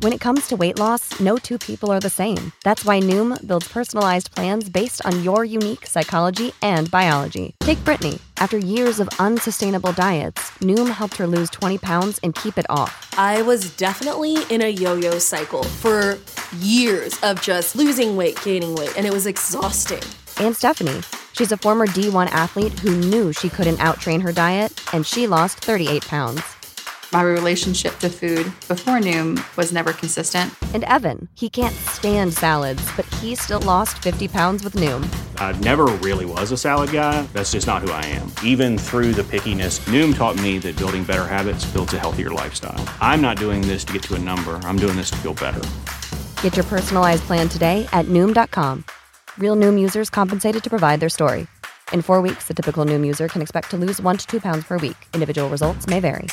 When it comes to weight loss, no two people are the same. That's why Noom builds personalized plans based on your unique psychology and biology. Take Brittany. After years of unsustainable diets, Noom helped her lose 20 pounds and keep it off. I was definitely in a yo-yo cycle for years of just losing weight, gaining weight, and it was exhausting. And Stephanie. She's a former D1 athlete who knew she couldn't out-train her diet, and she lost 38 pounds. My relationship to food before Noom was never consistent. And Evan, he can't stand salads, but he still lost 50 pounds with Noom. I never really was a salad guy. That's just not who I am. Even through the pickiness, Noom taught me that building better habits builds a healthier lifestyle. I'm not doing this to get to a number. I'm doing this to feel better. Get your personalized plan today at Noom.com. Real Noom users compensated to provide their story. In 4 weeks, the typical Noom user can expect to lose 1 to 2 pounds per week. Individual results may vary.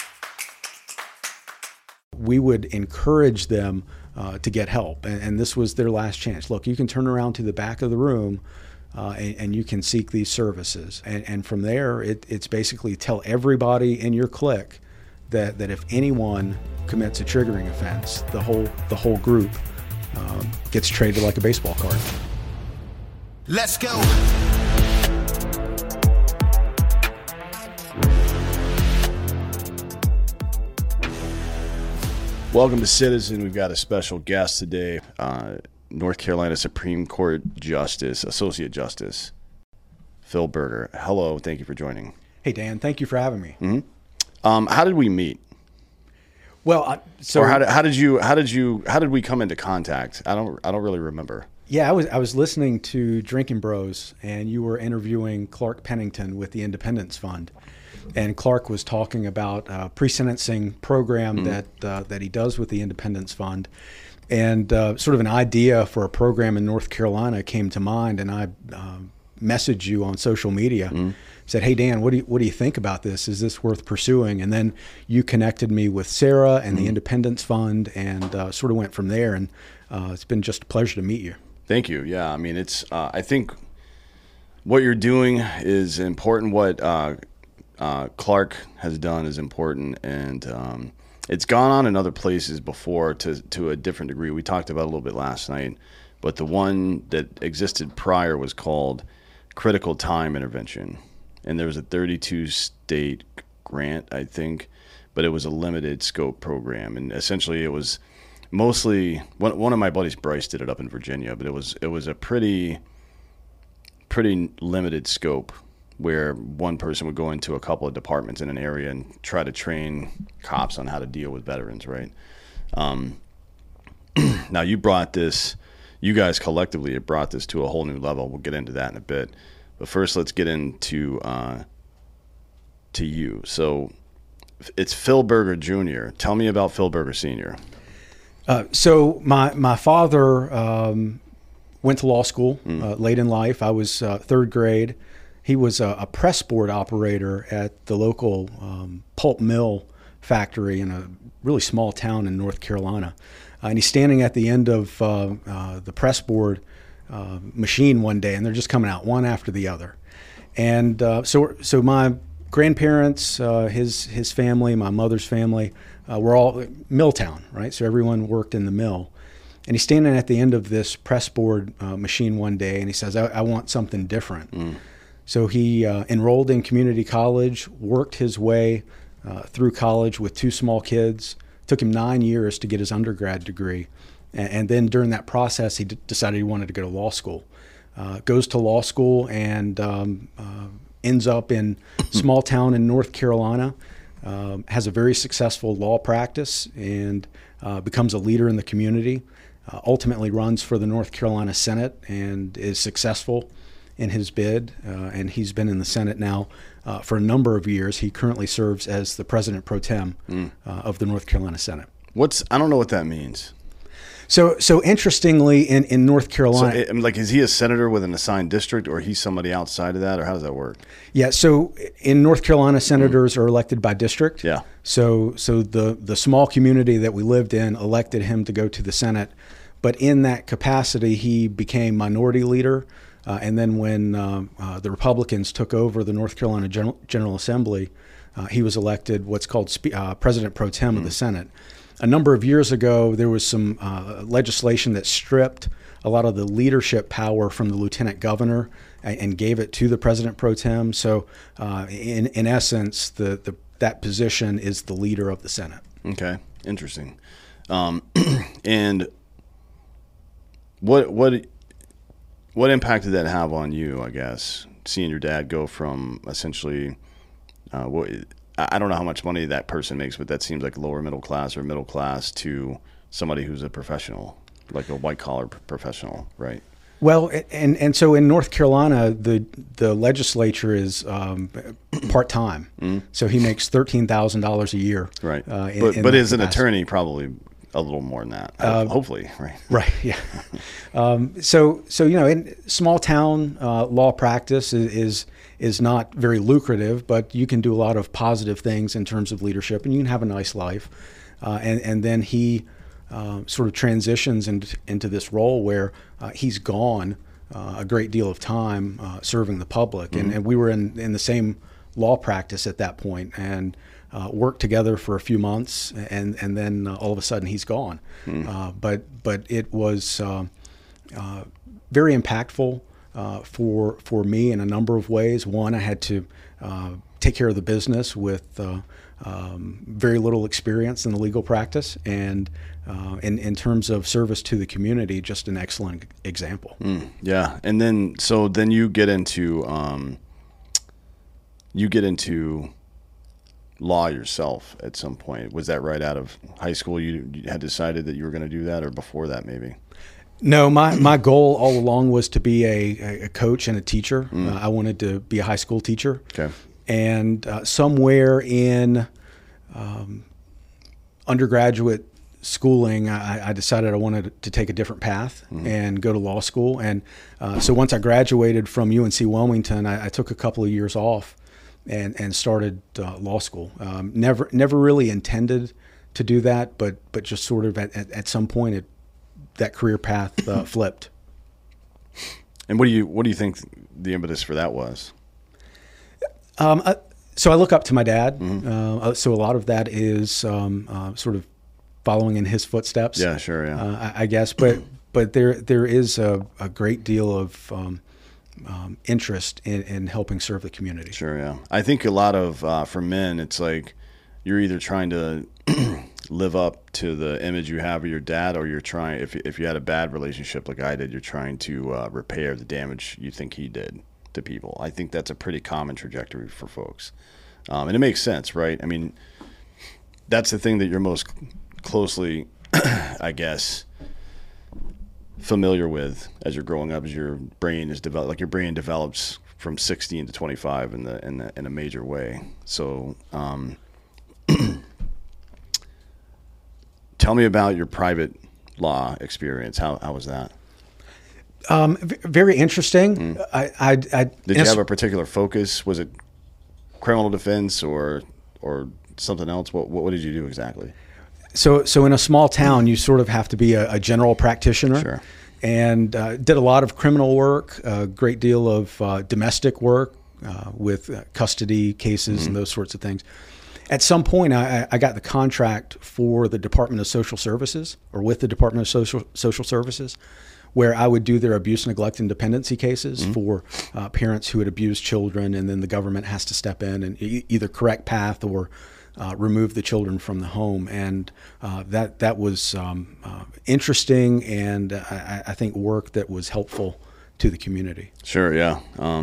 We would encourage them to get help, and this was their last chance. Look, you can turn around to the back of the room and you can seek these services. And from there, it's basically tell everybody in your clique that if anyone commits a triggering offense, the whole group gets traded like a baseball card. Let's go. Welcome to Citizen. We've got a special guest today, North Carolina Supreme Court Justice, Associate Justice, Phil Berger. Hello, thank you for joining. Hey, Dan, thank you for having me. Mm-hmm. How did we meet? Well, or how did we come into contact? I don't really remember. Yeah, I was listening to Drinking Bros, and you were interviewing Clark Pennington with the Independence Fund. And Clark was talking about a pre-sentencing program that he does with the Independence Fund. And sort of an idea for a program in North Carolina came to mind, and I messaged you on social media, said, hey, Dan, what do you think about this? Is this worth pursuing? And then you connected me with Sarah and the Independence Fund, and sort of went from there. And it's been just a pleasure to meet you. Thank you. Yeah, I mean, it's I think what you're doing is important. What Clark has done is important, and it's gone on in other places before to a different degree. We talked about it a little bit last night, but the one that existed prior was called Critical Time Intervention, and there was a 32-state grant, I think, but it was a limited scope program, and essentially it was mostly one of my buddies, Bryce, did it up in Virginia, but it was a pretty limited scope, where one person would go into a couple of departments in an area and try to train cops on how to deal with veterans, right? Now you guys collectively have brought this to a whole new level. We'll get into that in a bit. But first, let's get into to you. So it's Phil Berger Jr. Tell me about Phil Berger Sr. So my father went to law school late in life. I was third grade. He was a press board operator at the local pulp mill factory in a really small town in North Carolina. And he's standing at the end of the press board machine one day, and they're just coming out one after the other. And so my grandparents, his family, my mother's family, were all Milltown, right? So everyone worked in the mill. And he's standing at the end of this press board machine one day, and he says, I want something different. So he enrolled in community college, worked his way through college with 2 small kids. Took him 9 years to get his undergrad degree. And then during that process, he decided he wanted to go to law school. Goes to law school and ends up in small town in North Carolina, has a very successful law practice, and becomes a leader in the community. Ultimately runs for the North Carolina Senate and is successful in his bid, and he's been in the Senate now for a number of years. He currently serves as the President Pro Tem of the North Carolina Senate. I don't know what that means. So interestingly, in North Carolina, so, is he a senator with an assigned district, or he's somebody outside of that, or how does that work? Yeah. So in North Carolina, senators are elected by district. Yeah. So the small community that we lived in elected him to go to the Senate, but in that capacity, he became minority leader. And then when the Republicans took over the North Carolina General Assembly, he was elected what's called President Pro Tem of the Senate. a number of years ago, there was some legislation that stripped a lot of the leadership power from the lieutenant governor and gave it to the president pro tem. So, in essence, that position is the leader of the Senate. Okay, interesting. And what impact did that have on you? I guess seeing your dad go from essentially, I don't know how much money that person makes, but that seems like lower middle class or middle class to somebody who's a professional, like a white collar professional, right? Well, and so in North Carolina, the legislature is part time, so he makes $13,000 a year. Right, but as an attorney, probably a little more than that. Hopefully, right? Right. Yeah. So in small town law practice is not very lucrative, but you can do a lot of positive things in terms of leadership, and you can have a nice life. And then he sort of transitions into this role where he's gone a great deal of time serving the public, and we were in the same law practice at that point, and worked together for a few months, and then all of a sudden he's gone. But it was very impactful for me in a number of ways. One, I had to take care of the business with very little experience in the legal practice, and in terms of service to the community, just an excellent example. Yeah, and then you get into law yourself at some point. Was that right out of high school? You had decided that you were going to do that, or before that maybe? No, my goal all along was to be a coach and a teacher. I wanted to be a high school teacher. Okay. And somewhere in undergraduate schooling, I decided I wanted to take a different path and go to law school. And so once I graduated from UNC Wilmington, I took a couple of years off and started law school. Never really intended to do that, but just sort of at some point that career path flipped. And what do you think the impetus for that was? So I look up to my dad. So a lot of that is sort of following in his footsteps. Yeah, sure. Yeah, I guess, but there is a great deal of interest in helping serve the community. Sure. Yeah, I think a lot of for men, it's like you're either trying to live up to the image you have of your dad, or you're trying, if you had a bad relationship like I did, you're trying to repair the damage you think he did to people. I think that's a pretty common trajectory for folks, and it makes sense, right? I mean, that's the thing that you're most closely, I guess, familiar with as you're growing up, as your brain is developed. Like your brain develops from 16 to 25 in a major way. So, tell me about your private law experience. How was that? Very interesting. Did you have a particular focus? Was it criminal defense or something else? What did you do exactly? So in a small town, you sort of have to be a general practitioner. Sure. And did a lot of criminal work, a great deal of domestic work with custody cases and those sorts of things. At some point, I got the contract for the Department of Social Services, or with the Department of Social Services, where I would do their abuse, neglect, and dependency cases for parents who had abused children, and then the government has to step in and either correct path or remove the children from the home. And that was interesting, and I think work that was helpful to the community. Sure, yeah.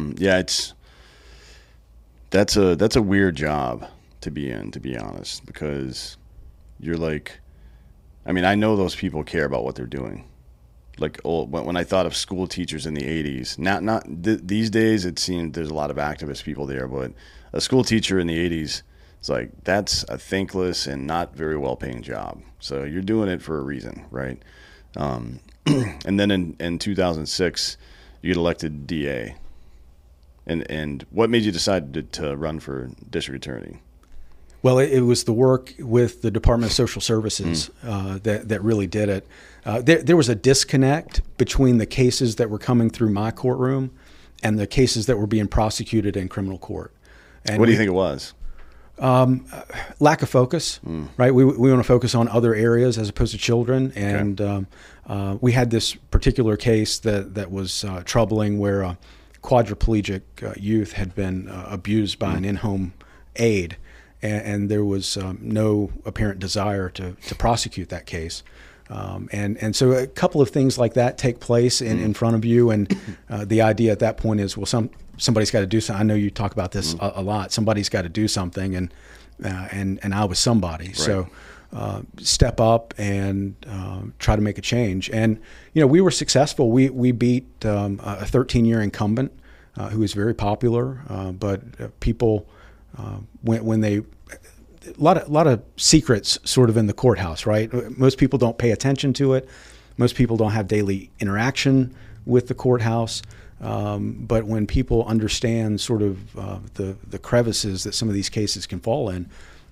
That's a weird job to be in, to be honest, because you're like, I mean, I know those people care about what they're doing. Like when I thought of school teachers in the 80s, these days it seemed there's a lot of activist people there, but a school teacher in the 80s, it's like, that's a thankless and not very well paying job. So you're doing it for a reason, right? And then in 2006, you get elected DA. And what made you decide to run for district attorney? Well, it was the work with the Department of Social Services that really did it. There was a disconnect between the cases that were coming through my courtroom and the cases that were being prosecuted in criminal court. And what do you think it was? Lack of focus, right? We want to focus on other areas as opposed to children. And we had this particular case that was troubling where a quadriplegic youth had been abused by an in-home aide. And there was no apparent desire to prosecute that case. And so a couple of things like that take place in front of you. And the idea at that point is, well, somebody's got to do something. I know you talk about this a lot. Somebody's got to do something. And I was somebody. Right. So step up and try to make a change. And, we were successful. We beat a 13-year incumbent who was very popular. But people, when they... A lot of secrets sort of in the courthouse, right? Most people don't pay attention to it. Most people don't have daily interaction with the courthouse. But when people understand sort of the crevices that some of these cases can fall in,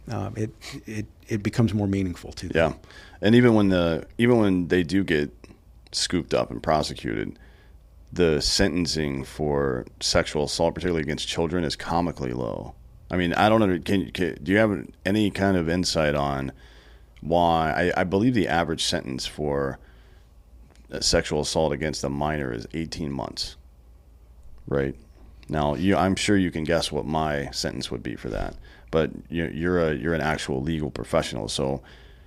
it becomes more meaningful to them. Yeah, and even when they do get scooped up and prosecuted, the sentencing for sexual assault, particularly against children, is comically low. I mean, I don't know. Do you have any kind of insight on why? I believe the average sentence for sexual assault against a minor is 18 months. Right? Now, I'm sure you can guess what my sentence would be for that. But you're an actual legal professional, so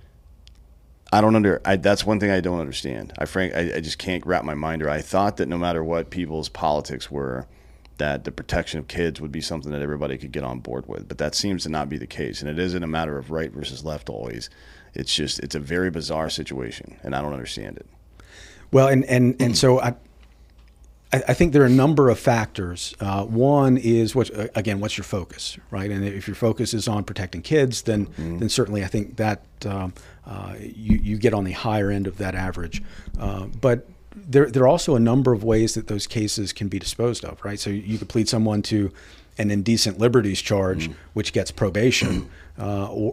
I don't that's one thing I don't understand. I just can't wrap my mind around. I thought that no matter what people's politics were, that the protection of kids would be something that everybody could get on board with. But that seems to not be the case. And it isn't a matter of right versus left always. It's a very bizarre situation, and I don't understand it. Well, and so I think there are a number of factors. One is, what's your focus, right? And if your focus is on protecting kids, then certainly I think that you get on the higher end of that average. But there are also a number of ways that those cases can be disposed of, right? So you could plead someone to an indecent liberties charge, which gets probation, there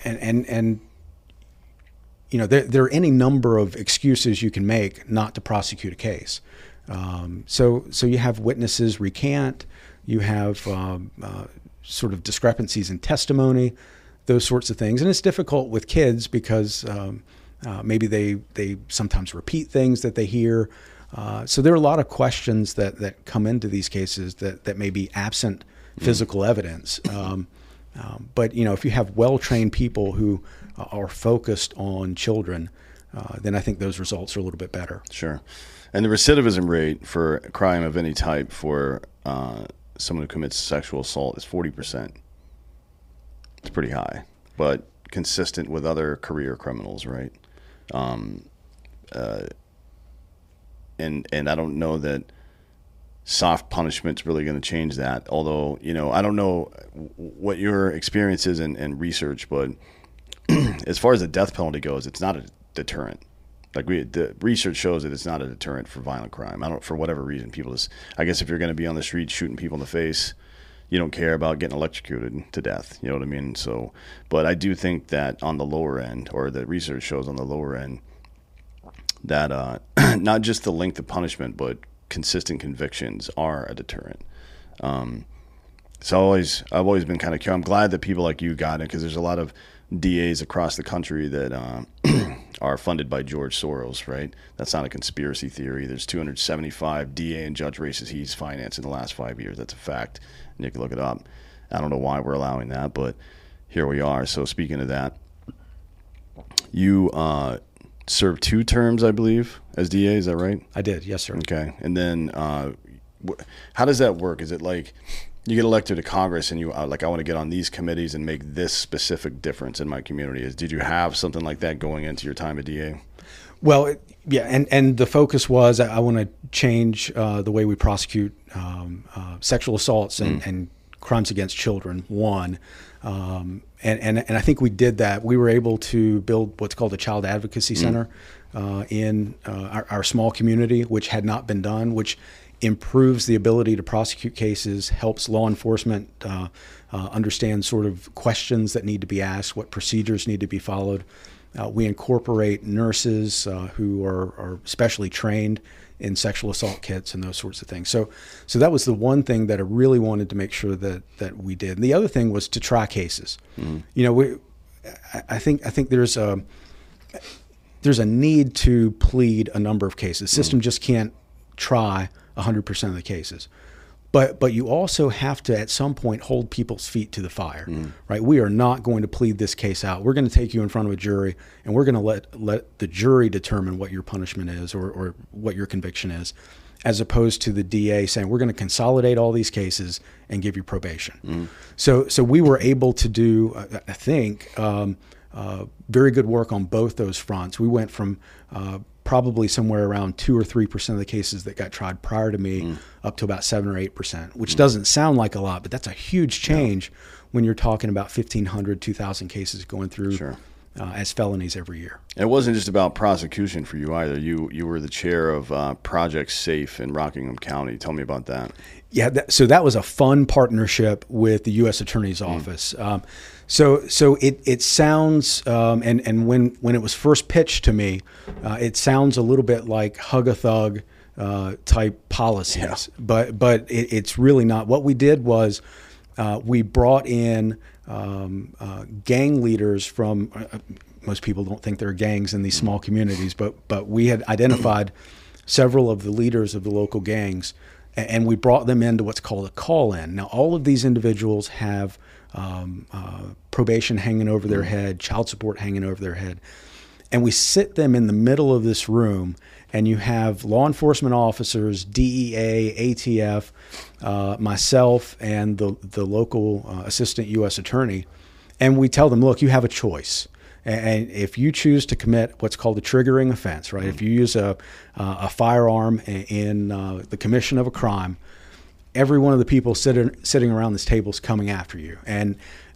are any number of excuses you can make not to prosecute a case. So you have witnesses recant, you have sort of discrepancies in testimony, those sorts of things, and it's difficult with kids because maybe they sometimes repeat things that they hear. So there are a lot of questions that come into these cases that may be absent physical evidence. But if you have well-trained people who are focused on children, then I think those results are a little bit better. Sure. And the recidivism rate for a crime of any type for someone who commits sexual assault is 40%. It's pretty high, but consistent with other career criminals, right? And I don't know that soft punishment's really going to change that. Although, I don't know what your experience is in research, but as far as the death penalty goes, it's not a deterrent. The research shows that it's not a deterrent for violent crime. For whatever reason, people I guess if you're going to be on the street shooting people in the face, you don't care about getting electrocuted to death. You know what I mean? So, but I do think that on the lower end, or the research shows on the lower end, that not just the length of punishment, but consistent convictions are a deterrent. So I've always been kind of curious. I'm glad that people like you got it, because there's a lot of DAs across the country that are funded by George Soros, right? That's not a conspiracy theory. There's 275 DA and judge races he's financed in the last 5 years. That's a fact. And you can look it up. I don't know why we're allowing that, but here we are. So speaking of that, you served 2 terms, I believe, as DA. Is that right? I did. Yes, sir. Okay. And then how does that work? Is it like you get elected to Congress and you I want to get on these committees and make this specific difference in my community? Did you have something like that going into your time at DA? Well, yeah, and the focus was I want to change the way we prosecute sexual assaults and crimes against children. One, and I think we did that. We were able to build what's called a Child Advocacy Center in our small community, which had not been done, which improves the ability to prosecute cases, helps law enforcement understand sort of questions that need to be asked, what procedures need to be followed. We incorporate nurses who are specially trained in sexual assault kits and those sorts of things. So that was the one thing that I really wanted to make sure that we did. And the other thing was to try cases. I think there's a need to plead a number of cases. The system just can't try 100% of the cases. But you also have to, at some point, hold people's feet to the fire, right? We are not going to plead this case out. We're going to take you in front of a jury, and we're going to let the jury determine what your punishment is or what your conviction is, as opposed to the DA saying, we're going to consolidate all these cases and give you probation. So we were able to do, I think, very good work on both those fronts. We went from probably somewhere around 2 or 3% of the cases that got tried prior to me up to about 7 or 8%, which doesn't sound like a lot, but that's a huge change when you're talking about 1,500, 2,000 cases going through as felonies every year. It wasn't just about prosecution for you either. You were the chair of Project Safe in Rockingham County. Tell me about that. Yeah, so that was a fun partnership with the U.S. Attorney's Office. So it sounds, and when it was first pitched to me, it sounds a little bit like hug-a-thug type policies, but it's really not. What we did was we brought in gang leaders from, most people don't think there are gangs in these small communities, but we had identified several of the leaders of the local gangs, and we brought them into what's called a call-in. Now, all of these individuals have probation hanging over their head, child support hanging over their head. And we sit them in the middle of this room, and you have law enforcement officers, DEA, ATF, myself, and the local assistant U.S. attorney. And we tell them, look, you have a choice. And if you choose to commit what's called a triggering offense, right? If you use a firearm in the commission of a crime, every one of the people sitting around this table is coming after you. And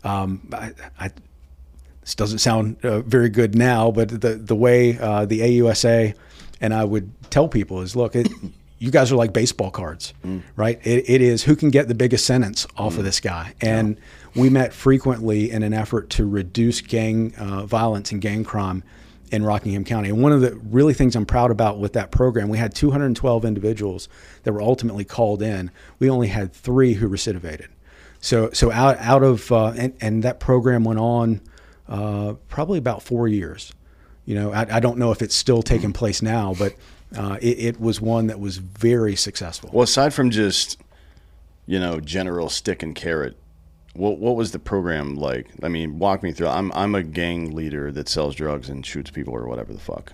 this doesn't sound very good now, but the way the AUSA and I would tell people is, look, you guys are like baseball cards, right? It is who can get the biggest sentence off of this guy. And we met frequently in an effort to reduce gang violence and gang crime in Rockingham County. And one of the really things I'm proud about with that program, we had 212 individuals that were ultimately called in. We only had 3 who recidivated. So out of and that program went on probably about 4 years. I don't know if it's still taking place now, but it was one that was very successful. Well, aside from just general stick and carrot, what was the program like? I mean, walk me through. I'm a gang leader that sells drugs and shoots people or whatever the fuck.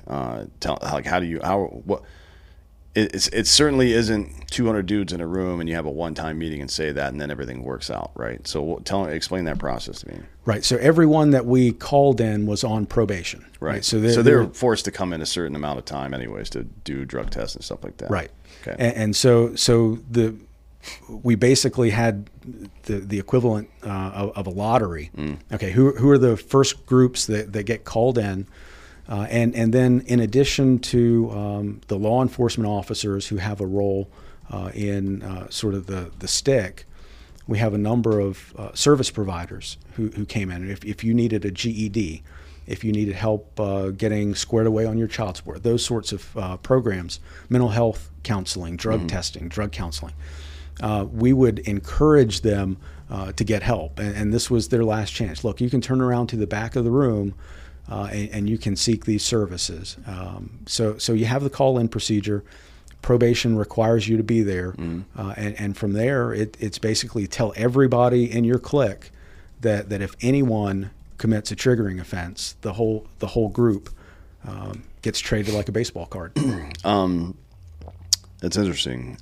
It certainly isn't 200 dudes in a room and you have a one-time meeting and say that and then everything works out, right? So explain that process to me. Right. So everyone that we called in was on probation. Right. So they're forced to come in a certain amount of time anyways to do drug tests and stuff like that. Right. Okay. And so we basically had the equivalent of a lottery. Okay, who are the first groups that get called in? And then in addition to the law enforcement officers who have a role in sort of the stick, we have a number of service providers who came in. If you needed a GED, if you needed help getting squared away on your child support, those sorts of programs, mental health counseling, drug testing, drug counseling, we would encourage them to get help. And this was their last chance. Look, you can turn around to the back of the room and you can seek these services. So you have the call-in procedure. Probation requires you to be there. And from there, it's basically tell everybody in your clique that if anyone commits a triggering offense, the whole group gets traded like a baseball card. That's interesting.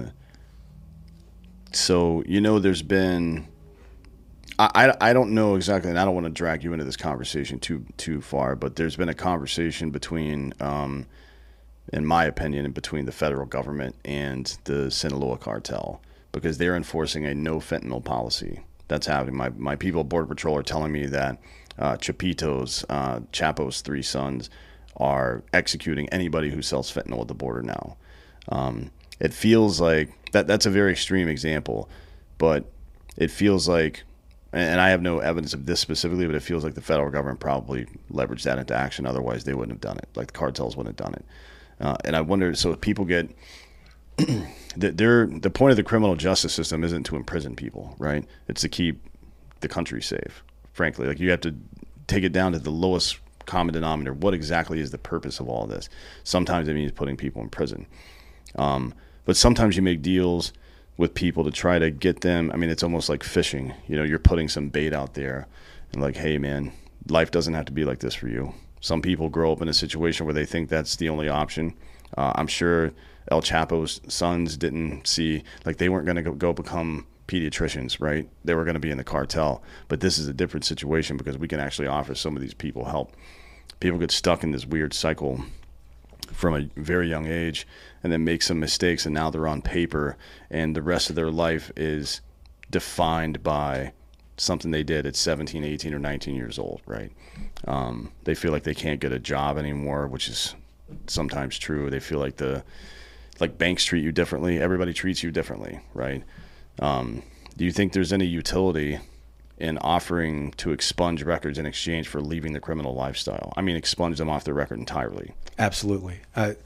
So, there's been, I don't know exactly, and I don't want to drag you into this conversation too far, but there's been a conversation between, in my opinion, between the federal government and the Sinaloa cartel, because they're enforcing a no fentanyl policy. That's happening. My people at Border Patrol are telling me that Chapo's 3 sons are executing anybody who sells fentanyl at the border now. It feels like that's a very extreme example, but it feels like, and I have no evidence of this specifically, but it feels like the federal government probably leveraged that into action. Otherwise, they wouldn't have done it. Like the cartels wouldn't have done it. And I wonder, so if people get the point of the criminal justice system isn't to imprison people, right? It's to keep the country safe. Frankly, like you have to take it down to the lowest common denominator. What exactly is the purpose of all this? Sometimes it means putting people in prison, but sometimes you make deals with people to try to get them. I mean, it's almost like fishing. You know, you're putting some bait out there, and like, hey, man, life doesn't have to be like this for you. Some people grow up in a situation where they think that's the only option. I'm sure El Chapo's sons didn't see, like they weren't going to go become pediatricians, right? They were going to be in the cartel. But this is a different situation because we can actually offer some of these people help. People get stuck in this weird cycle from a very young age and then make some mistakes, and now they're on paper, and the rest of their life is defined by something they did at 17, 18, or 19 years old, right? They feel like they can't get a job anymore, which is sometimes true. They feel like banks treat you differently. Everybody treats you differently, right? Do you think there's any utility in offering to expunge records in exchange for leaving the criminal lifestyle? I mean, expunge them off their record entirely. Absolutely.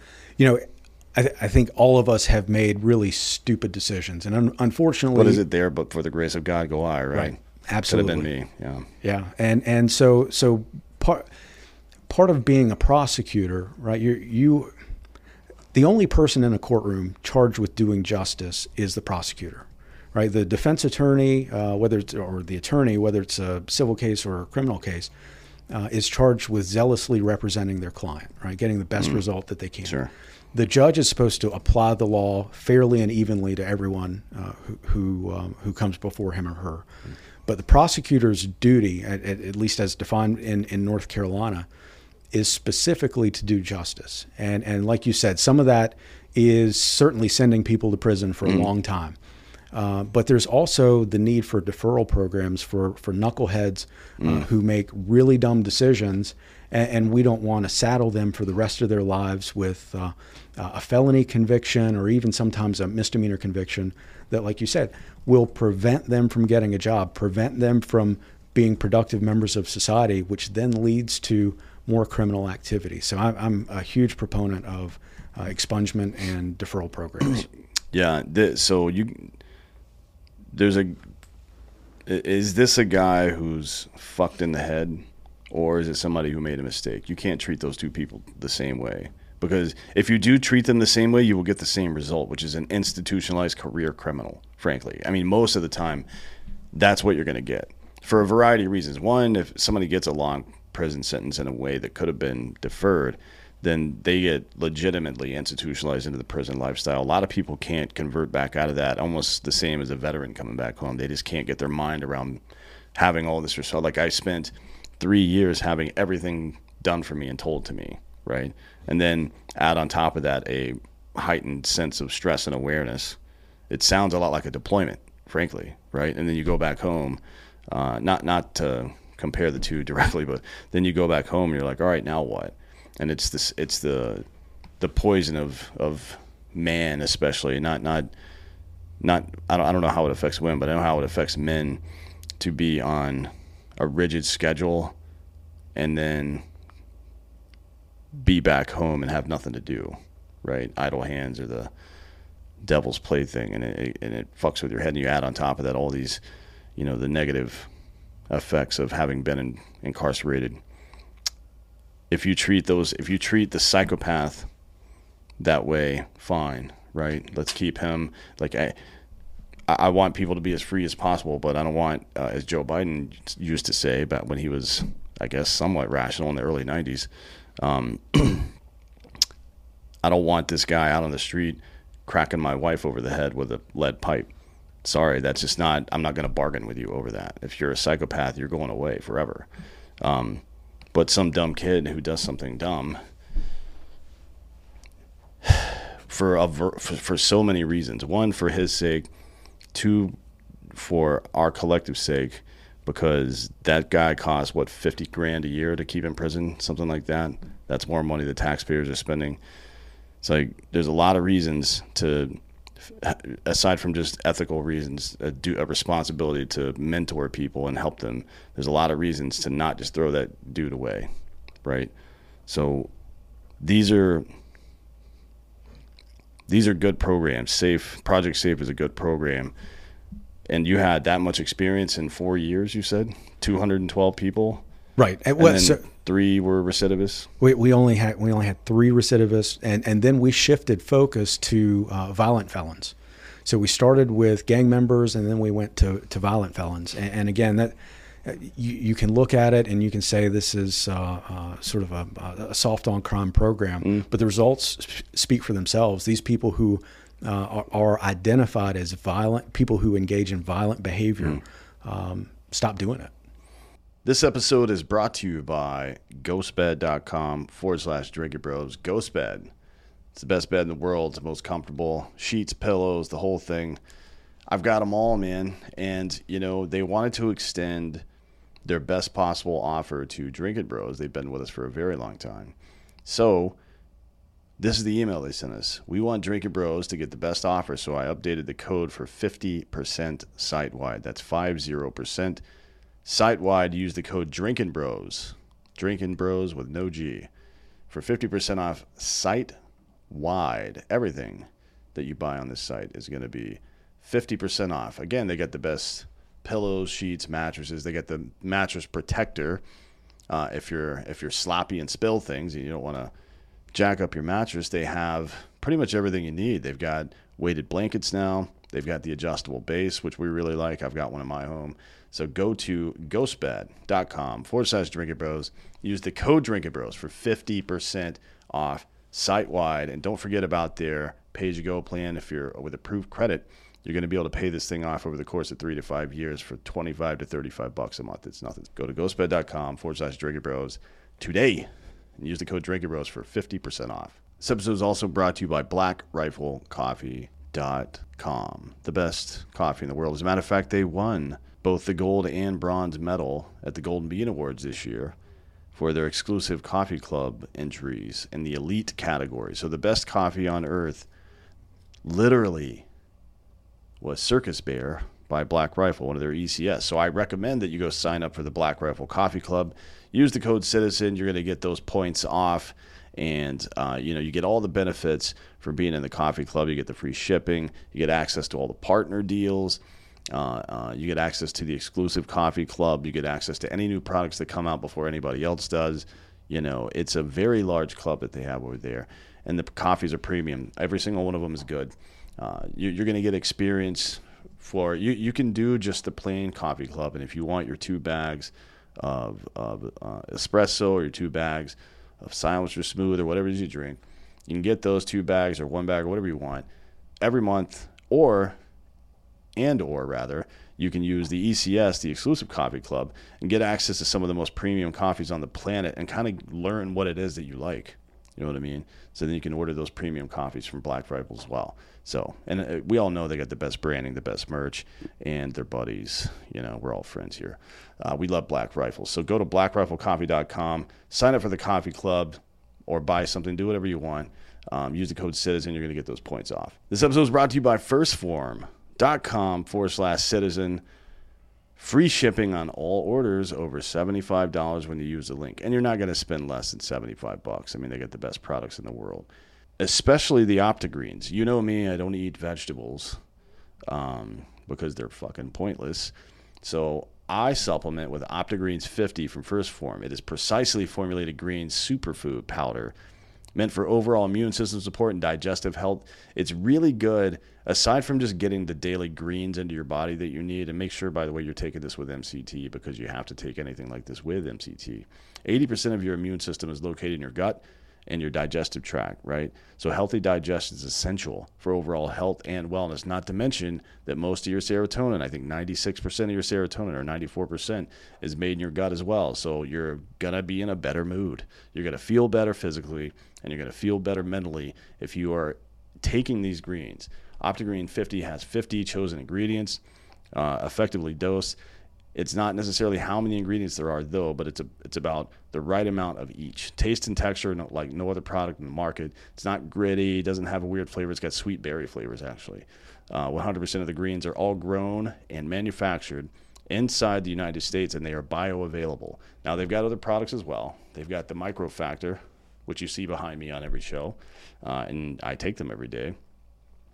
I think all of us have made really stupid decisions, and unfortunately, what is it there? But for the grace of God, go I, right? Absolutely. Could have been me. Yeah. Yeah. And so part of being a prosecutor, right? The only person in a courtroom charged with doing justice is the prosecutor, right? The defense attorney, whether it's a civil case or a criminal case, is charged with zealously representing their client, right? Getting the best result that they can. Sure. The judge is supposed to apply the law fairly and evenly to everyone who comes before him or her. But the prosecutor's duty, at least as defined in North Carolina, is specifically to do justice. And like you said, some of that is certainly sending people to prison for a long time. But there's also the need for deferral programs for knuckleheads who make really dumb decisions, and we don't want to saddle them for the rest of their lives with a felony conviction or even sometimes a misdemeanor conviction that, like you said, will prevent them from getting a job, prevent them from being productive members of society, which then leads to more criminal activity. So I'm a huge proponent of expungement and deferral programs. Yeah. Is this a guy who's fucked in the head, or is it somebody who made a mistake? You can't treat those two people the same way, because if you do treat them the same way, you will get the same result, which is an institutionalized career criminal, frankly. I mean, most of the time, that's what you're going to get for a variety of reasons. One, if somebody gets a long prison sentence in a way that could have been deferred, then they get legitimately institutionalized into the prison lifestyle. A lot of people can't convert back out of that, almost the same as a veteran coming back home. They just can't get their mind around having all this result. Like, I spent 3 years having everything done for me and told to me, right? And then add on top of that a heightened sense of stress and awareness. It sounds a lot like a deployment, frankly, right? And then you go back home, not to compare the two directly, but then you go back home and you're like, all right, now what? And it's the poison of man, especially not I don't know how it affects women, but I know how it affects men to be on a rigid schedule and then be back home and have nothing to do, right? Idle hands are the devil's plaything, and it fucks with your head. And you add on top of that all these, the negative effects of having been incarcerated. If you treat the psychopath that way, fine, right? Let's keep him. Like, I want people to be as free as possible, but I don't want, as Joe Biden used to say back when he was, I guess, somewhat rational in the early 90s, I don't want this guy out on the street cracking my wife over the head with a lead pipe. Sorry, that's just not, I'm not going to bargain with you over that. If you're a psychopath, you're going away forever. But some dumb kid who does something dumb for so many reasons. One, for his sake. Two, for our collective sake, because that guy costs, $50,000 a year to keep in prison, something like that. That's more money the taxpayers are spending. It's like, there's a lot of reasons to, aside from just ethical reasons, a responsibility to mentor people and help them. There's a lot of reasons to not just throw that dude away, right? So these are these are good programs. Project Safe is a good program. And you had that much experience in 4 years, you said? 212 people? Right. And then 3 were recidivists? We only had 3 recidivists, and then we shifted focus to violent felons. So we started with gang members, and then we went to violent felons. And again, that you can look at it and you can say this is sort of a soft on crime program, but the results speak for themselves. These people who are identified as violent, people who engage in violent behavior, stop doing it. This episode is brought to you by ghostbed.com/drinking-bros. Ghostbed. It's the best bed in the world. It's the most comfortable. Sheets, pillows, the whole thing. I've got them all, man. And, they wanted to extend their best possible offer to Drinking Bros. They've been with us for a very long time. So this is the email they sent us. We want Drinking Bros to get the best offer, so I updated the code for 50% site-wide. That's 50%. Site-wide, use the code Drinking Bros. Drinking Bros with no G. For 50% off site-wide. Everything that you buy on this site is going to be 50% off. Again, they got the best pillows, sheets, mattresses. They got the mattress protector. If you're sloppy and spill things and you don't want to jack up your mattress, they have pretty much everything you need. They've got weighted blankets now. They've got the adjustable base, which we really like. I've got one in my home. So go to ghostbed.com/Drinking Bros. Use the code Drinking Bros for 50% off site-wide. And don't forget about their pay-as-you-go plan. If you're with approved credit, you're going to be able to pay this thing off over the course of 3 to 5 years for $25 to $35 a month. It's nothing. Go to ghostbed.com/Drinking Bros today and use the code Drinking Bros for 50% off. This episode is also brought to you by BlackRifleCoffee.com, the best coffee in the world. As a matter of fact, they won both the gold and bronze medal at the Golden Bean Awards this year for their exclusive coffee club entries in the elite category. So the best coffee on earth literally was Circus Bear by Black Rifle, one of their ECS. So I recommend that you go sign up for the Black Rifle Coffee Club. Use the code CITIZEN. You're going to get those points off. And, you get all the benefits from being in the coffee club. You get the free shipping. You get access to all the partner deals. You get access to the exclusive coffee club. You get access to any new products that come out before anybody else does. It's a very large club that they have over there. And the coffees are premium. Every single one of them is good. You're going to get experience for you can do just the plain coffee club, and if you want your 2 bags of espresso or your 2 bags of silence or smooth or whatever it is you drink, you can get those 2 bags or 1 bag or whatever you want every month, or you can use the ECS, the exclusive coffee club, and get access to some of the most premium coffees on the planet and kind of learn what it is that you like. You know what I mean? So then you can order those premium coffees from Black Rifle as well. So, and we all know they got the best branding, the best merch, and they're buddies. We're all friends here. We love Black Rifle. So go to blackriflecoffee.com, sign up for the coffee club, or buy something, do whatever you want. Use the code CITIZEN. You're going to get those points off. This episode is brought to you by firstform.com/citizen. Free shipping on all orders over $75 when you use the link. And you're not going to spend less than $75. I mean, they get the best products in the world, especially the OptiGreens. You know me, I don't eat vegetables because they're fucking pointless. So I supplement with OptiGreens 50 from First Form. It is precisely formulated green superfood powder meant for overall immune system support and digestive health. It's really good, aside from just getting the daily greens into your body that you need. And make sure, by the way, you're taking this with MCT, because you have to take anything like this with MCT. 80% of your immune system is located in your gut and your digestive tract, right? So healthy digestion is essential for overall health and wellness, not to mention that most of your serotonin, I think 96% of your serotonin or 94% is made in your gut as well. So you're going to be in a better mood. You're going to feel better physically, and you're going to feel better mentally if you are taking these greens. OptiGreen 50 has 50 chosen ingredients, effectively dosed. It's not necessarily how many ingredients there are, though, but it's about the right amount of each. Taste and texture, like no other product in the market. It's not gritty. It doesn't have a weird flavor. It's got sweet berry flavors, actually. 100% of the greens are all grown and manufactured inside the United States, and they are bioavailable. Now, they've got other products as well. They've got the Micro Factor, which you see behind me on every show, and I take them every day.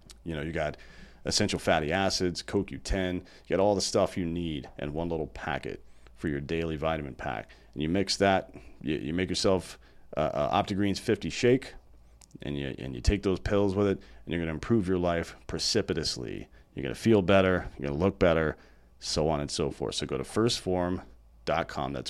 You got essential fatty acids, CoQ10. You got all the stuff you need in one little packet for your daily vitamin pack. And you mix that, you make yourself OptiGreens 50 shake, and you take those pills with it, and you're going to improve your life precipitously. You're going to feel better, you're going to look better, so on and so forth. So go to firstform.com. That's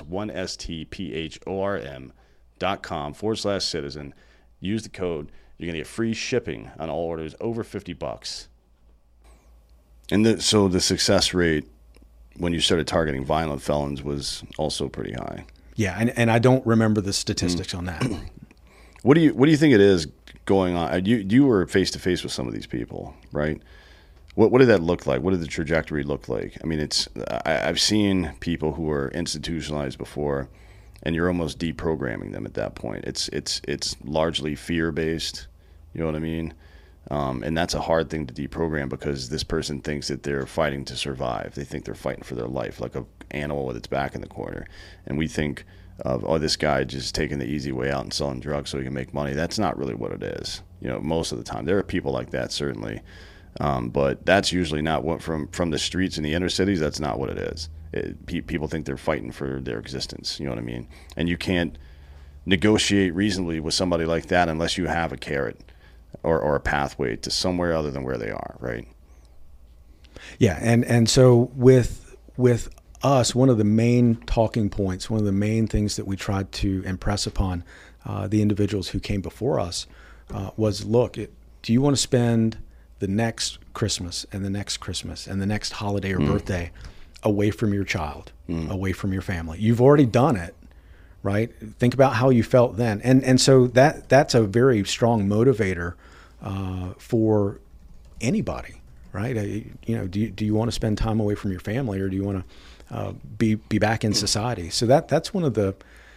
1stphorm.com/citizen. Use the code. You're going to get free shipping on all orders over $50. And so the success rate when you started targeting violent felons was also pretty high. Yeah, and I don't remember the statistics on that. What do you think it is going on? You were face to face with some of these people, right? What did that look like? What did the trajectory look like? I mean, I've seen people who were institutionalized before, and you're almost deprogramming them at that point. It's largely fear based. You know what I mean? And that's a hard thing to deprogram because this person thinks that they're fighting to survive. They think they're fighting for their life, like an animal with its back in the corner. And we think of, this guy just taking the easy way out and selling drugs so he can make money. That's not really what it is. Most of the time. There are people like that, certainly. But that's usually not what from the streets in the inner cities. That's not what it is. People think they're fighting for their existence. You know what I mean? And you can't negotiate reasonably with somebody like that unless you have a carrot or a pathway to somewhere other than where they are, right? Yeah, and so with us, one of the main talking points, one of the main things that we tried to impress upon the individuals who came before us was, look, do you want to spend the next Christmas and the next Christmas and the next holiday or birthday away from your child, away from your family? You've already done it, right? Think about how you felt then. And so that's a very strong motivator for anybody, right? Do you want to spend time away from your family, or do you want to be back in society? So that's one of the,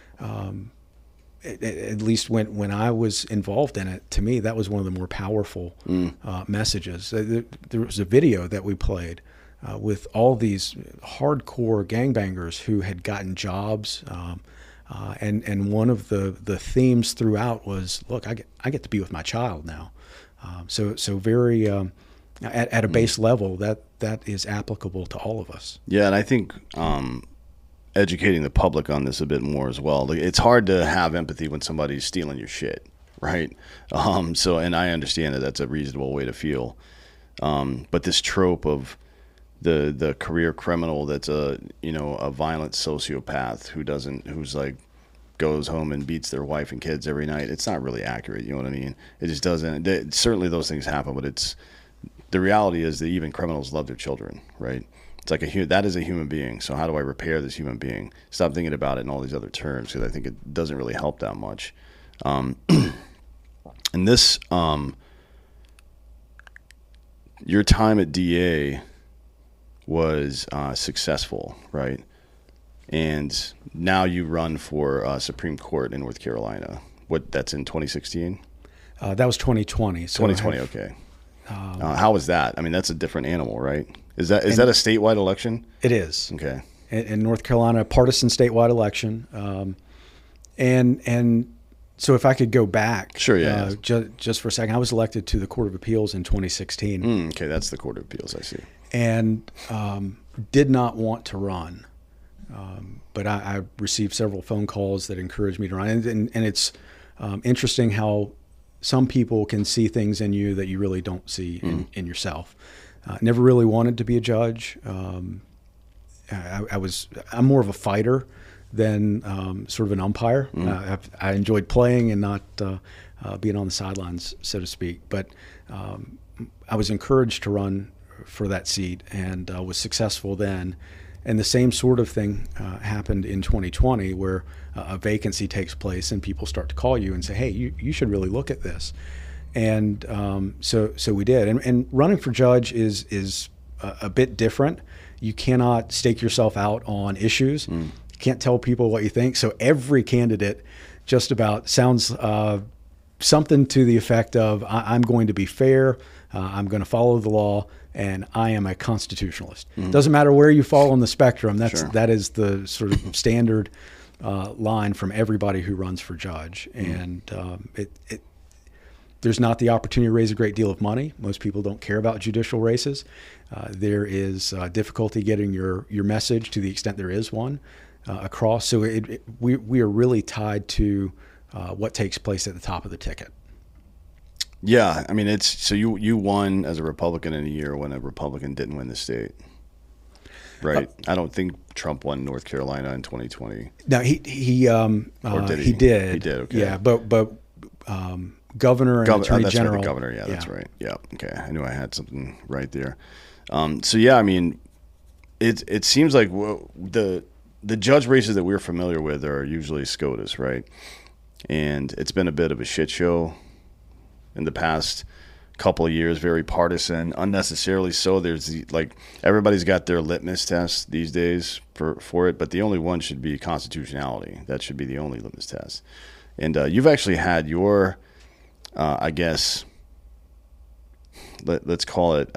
at least when I was involved in it, to me, that was one of the more powerful messages. There was a video that we played with all these hardcore gangbangers who had gotten jobs, and one of the themes throughout was, look, I get to be with my child now. So very at a base level, that is applicable to all of us. Yeah, and I think educating the public on this a bit more as well. Like, it's hard to have empathy when somebody's stealing your shit, right? And I understand that that's a reasonable way to feel. But this trope of the career criminal that's a violent sociopath who's like goes home and beats their wife and kids every night, it's not really accurate. You know what I mean? It just doesn't. Certainly those things happen, but the reality is that even criminals love their children, right? It's like that is a human being. So how do I repair this human being? Stop thinking about it in all these other terms, because I think it doesn't really help that much. And this, your time at DA was successful, right? And now you run for Supreme Court in North Carolina. That's in 2016? That was 2020. So 2020, okay. How was that? I mean, that's a different animal, right? Is that a statewide election? It is. Okay. In North Carolina, a partisan statewide election. And so if I could go back, sure, yeah. Just for a second, I was elected to the Court of Appeals in 2016. Okay, that's the Court of Appeals, I see. And did not want to run. But I received several phone calls that encouraged me to run. And it's interesting how some people can see things in you that you really don't see in yourself. Never really wanted to be a judge. I'm more of a fighter than sort of an umpire. I enjoyed playing and not being on the sidelines, so to speak. But I was encouraged to run for that seat and was successful then. And the same sort of thing happened in 2020, where a vacancy takes place and people start to call you and say, hey, you should really look at this. And so we did. And running for judge is a bit different. You cannot stake yourself out on issues. You can't tell people what you think. So every candidate just about sounds something to the effect of, I'm going to be fair, I'm going to follow the law, and I am a constitutionalist. Doesn't matter where you fall on the spectrum. That is the sort of standard line from everybody who runs for judge. And There's not the opportunity to raise a great deal of money. Most people don't care about judicial races. There is difficulty getting your message, to the extent there is one, across. So we are really tied to what takes place at the top of the ticket. Yeah, I mean, it's so you won as a Republican in a year when a Republican didn't win the state, right? I don't think Trump won North Carolina in 2020. No, he did. He did. Okay. Yeah, but governor and attorney that's general. Right, the governor. Yeah, that's right. Yeah. Okay, I knew I had something right there. So yeah, I mean, it seems like the judge races that we're familiar with are usually SCOTUS, right? And it's been a bit of a shit show in the past couple of years, very partisan, unnecessarily so. There's everybody's got their litmus test these days for it, but the only one should be constitutionality. That should be the only litmus test. And you've actually had your, I guess, let's call it,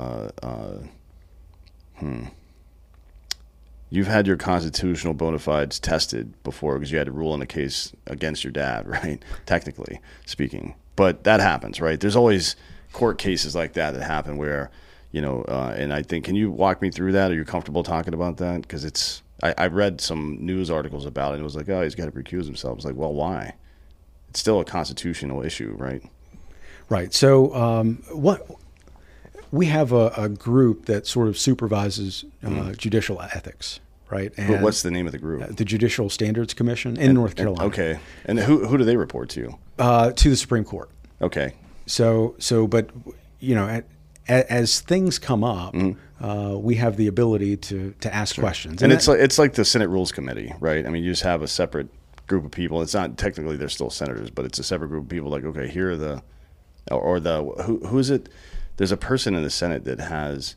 you've had your constitutional bona fides tested before because you had to rule in a case against your dad, right? Technically speaking. But that happens, right? There's always court cases like that happen where, and I think, can you walk me through that? Are you comfortable talking about that? Because I read some news articles about it and it was like, oh, he's got to recuse himself. It's like, well, why? It's still a constitutional issue, right? Right. So we have a group that sort of supervises judicial ethics, right? And what's the name of the group? The Judicial Standards Commission in North Carolina. Okay. And who do they report to? To the Supreme Court. Okay. So, but as things come up, we have the ability to ask questions, and it's like the Senate Rules Committee, right? I mean, you just have a separate group of people. It's not technically they're still senators, but it's a separate group of people. Like, okay, here are who is it? There's a person in the Senate that has,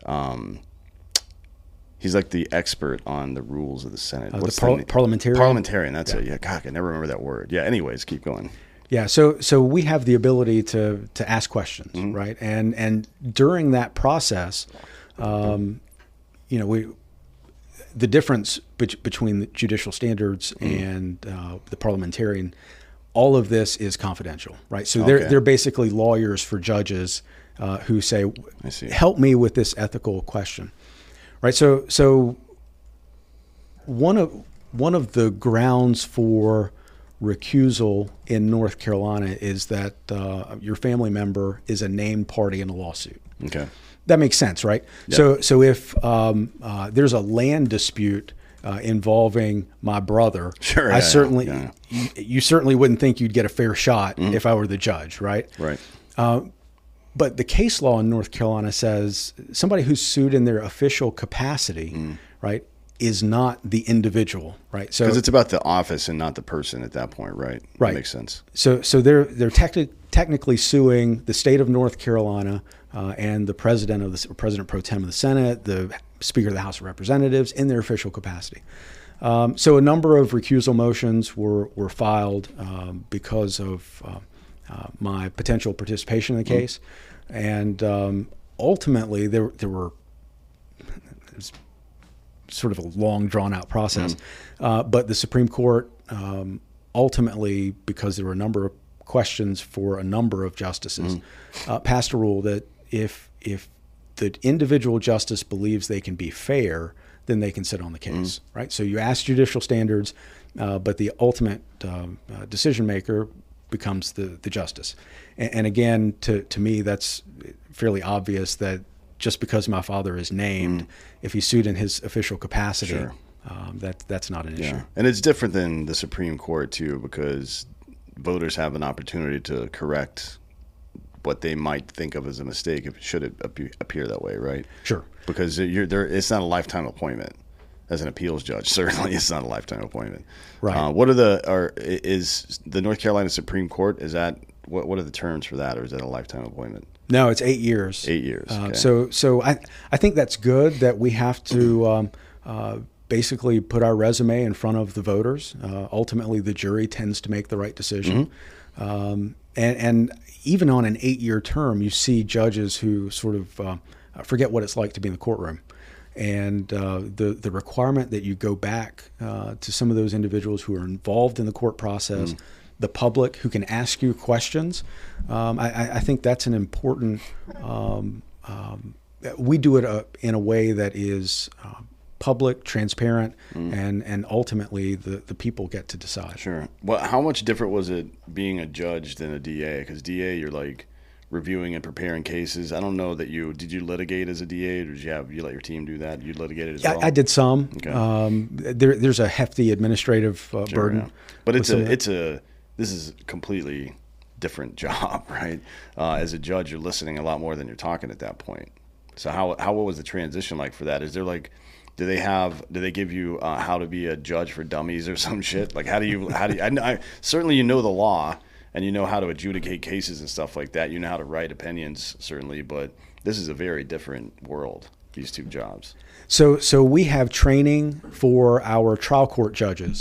he's like the expert on the rules of the Senate. What's the parliamentarian? Parliamentarian, that's it. Yeah, God, I never remember that word. Yeah, anyways, keep going. Yeah, so we have the ability to ask questions, right? And during that process, the difference between the judicial standards and the parliamentarian, all of this is confidential, right? So they're basically lawyers for judges who say, help me with this ethical question, right? So one of the grounds for recusal in North Carolina is that your family member is a named party in a lawsuit. Okay. That makes sense, right? Yeah. So if there's a land dispute involving my brother, sure, you certainly wouldn't think you'd get a fair shot if I were the judge, right? Right. But the case law in North Carolina says somebody who's sued in their official capacity, right, is not the individual, right? So because it's about the office and not the person at that point, right? Right. That makes sense. So they're technically suing the state of North Carolina and the president pro tem of the Senate, the Speaker of the House of Representatives in their official capacity. So a number of recusal motions were filed because of my potential participation in the case, and ultimately there were. Sort of a long, drawn-out process. But the Supreme Court ultimately, because there were a number of questions for a number of justices, passed a rule that if the individual justice believes they can be fair, then they can sit on the case, right? So you ask judicial standards, but the ultimate decision maker becomes the justice. And again, to me, that's fairly obvious that just because my father is named, if he's sued in his official capacity, that's not an issue. And it's different than the Supreme Court too, because voters have an opportunity to correct what they might think of as a mistake if it appear that way, right? Sure. Because it's not a lifetime appointment. As an appeals judge, certainly it's not a lifetime appointment. Right. Is the North Carolina Supreme Court, is that what are the terms for that, or is that a lifetime appointment? No, it's 8 years. 8 years. Okay. So I think that's good that we have to basically put our resume in front of the voters. Ultimately, the jury tends to make the right decision. And even on an 8-year term, you see judges who sort of forget what it's like to be in the courtroom. And the requirement that you go back to some of those individuals who are involved in the court process, the public who can ask you questions. I think that's an important. We do it in a way that is public, transparent, and ultimately the people get to decide. Sure. Well, how much different was it being a judge than a DA? Because DA, you're like reviewing and preparing cases. I don't know that did you litigate as a DA, or did you let your team do that? You litigated as well? I did some. Okay. There's a hefty administrative burden. Yeah. But this is a completely different job, right? As a judge, you're listening a lot more than you're talking at that point. So what was the transition like for that? Is there like, do they give you how to be a judge for dummies or some shit? Like certainly you know the law and you know how to adjudicate cases and stuff like that. You know how to write opinions, certainly, but this is a very different world, these two jobs. So we have training for our trial court judges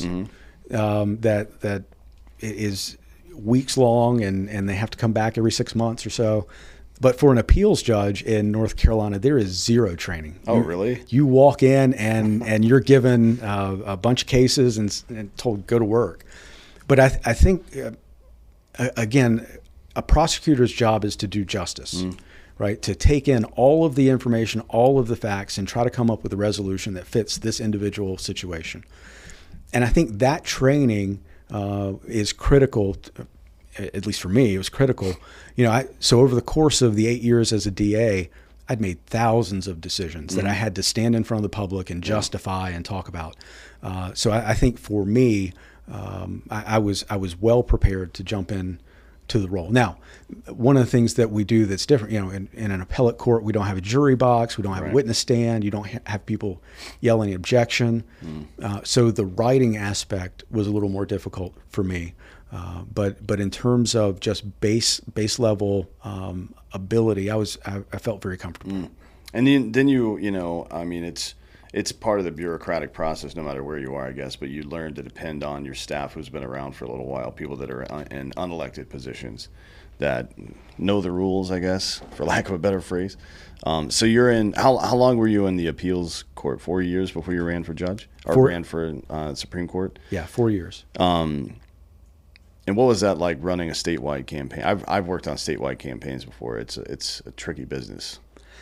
that is weeks long, and they have to come back every 6 months or so. But for an appeals judge in North Carolina, there is zero training. Oh, really? You walk in and you're given a bunch of cases and told go to work. But I think, again, a prosecutor's job is to do justice, right? To take in all of the information, all of the facts, and try to come up with a resolution that fits this individual situation. And I think that training is critical. At least for me, it was critical. So over the course of the 8 years as a DA, I'd made thousands of decisions that I had to stand in front of the public and justify and talk about. So I think for me, I was well prepared to jump in to the role. Now, one of the things that we do that's different, in an appellate court, we don't have a jury box, we don't have a witness stand, you don't have people yelling objection. So the writing aspect was a little more difficult for me. But in terms of just base level ability, I felt very comfortable. And then it's part of the bureaucratic process no matter where you are, I guess, but you learn to depend on your staff who's been around for a little while, people that are in unelected positions that know the rules, I guess, for lack of a better phrase. So you're in, how long were you in the appeals court? 4 years before you ran for judge? Ran for Supreme Court? Yeah, 4 years. And what was that like running a statewide campaign? I've worked on statewide campaigns before. It's a tricky business.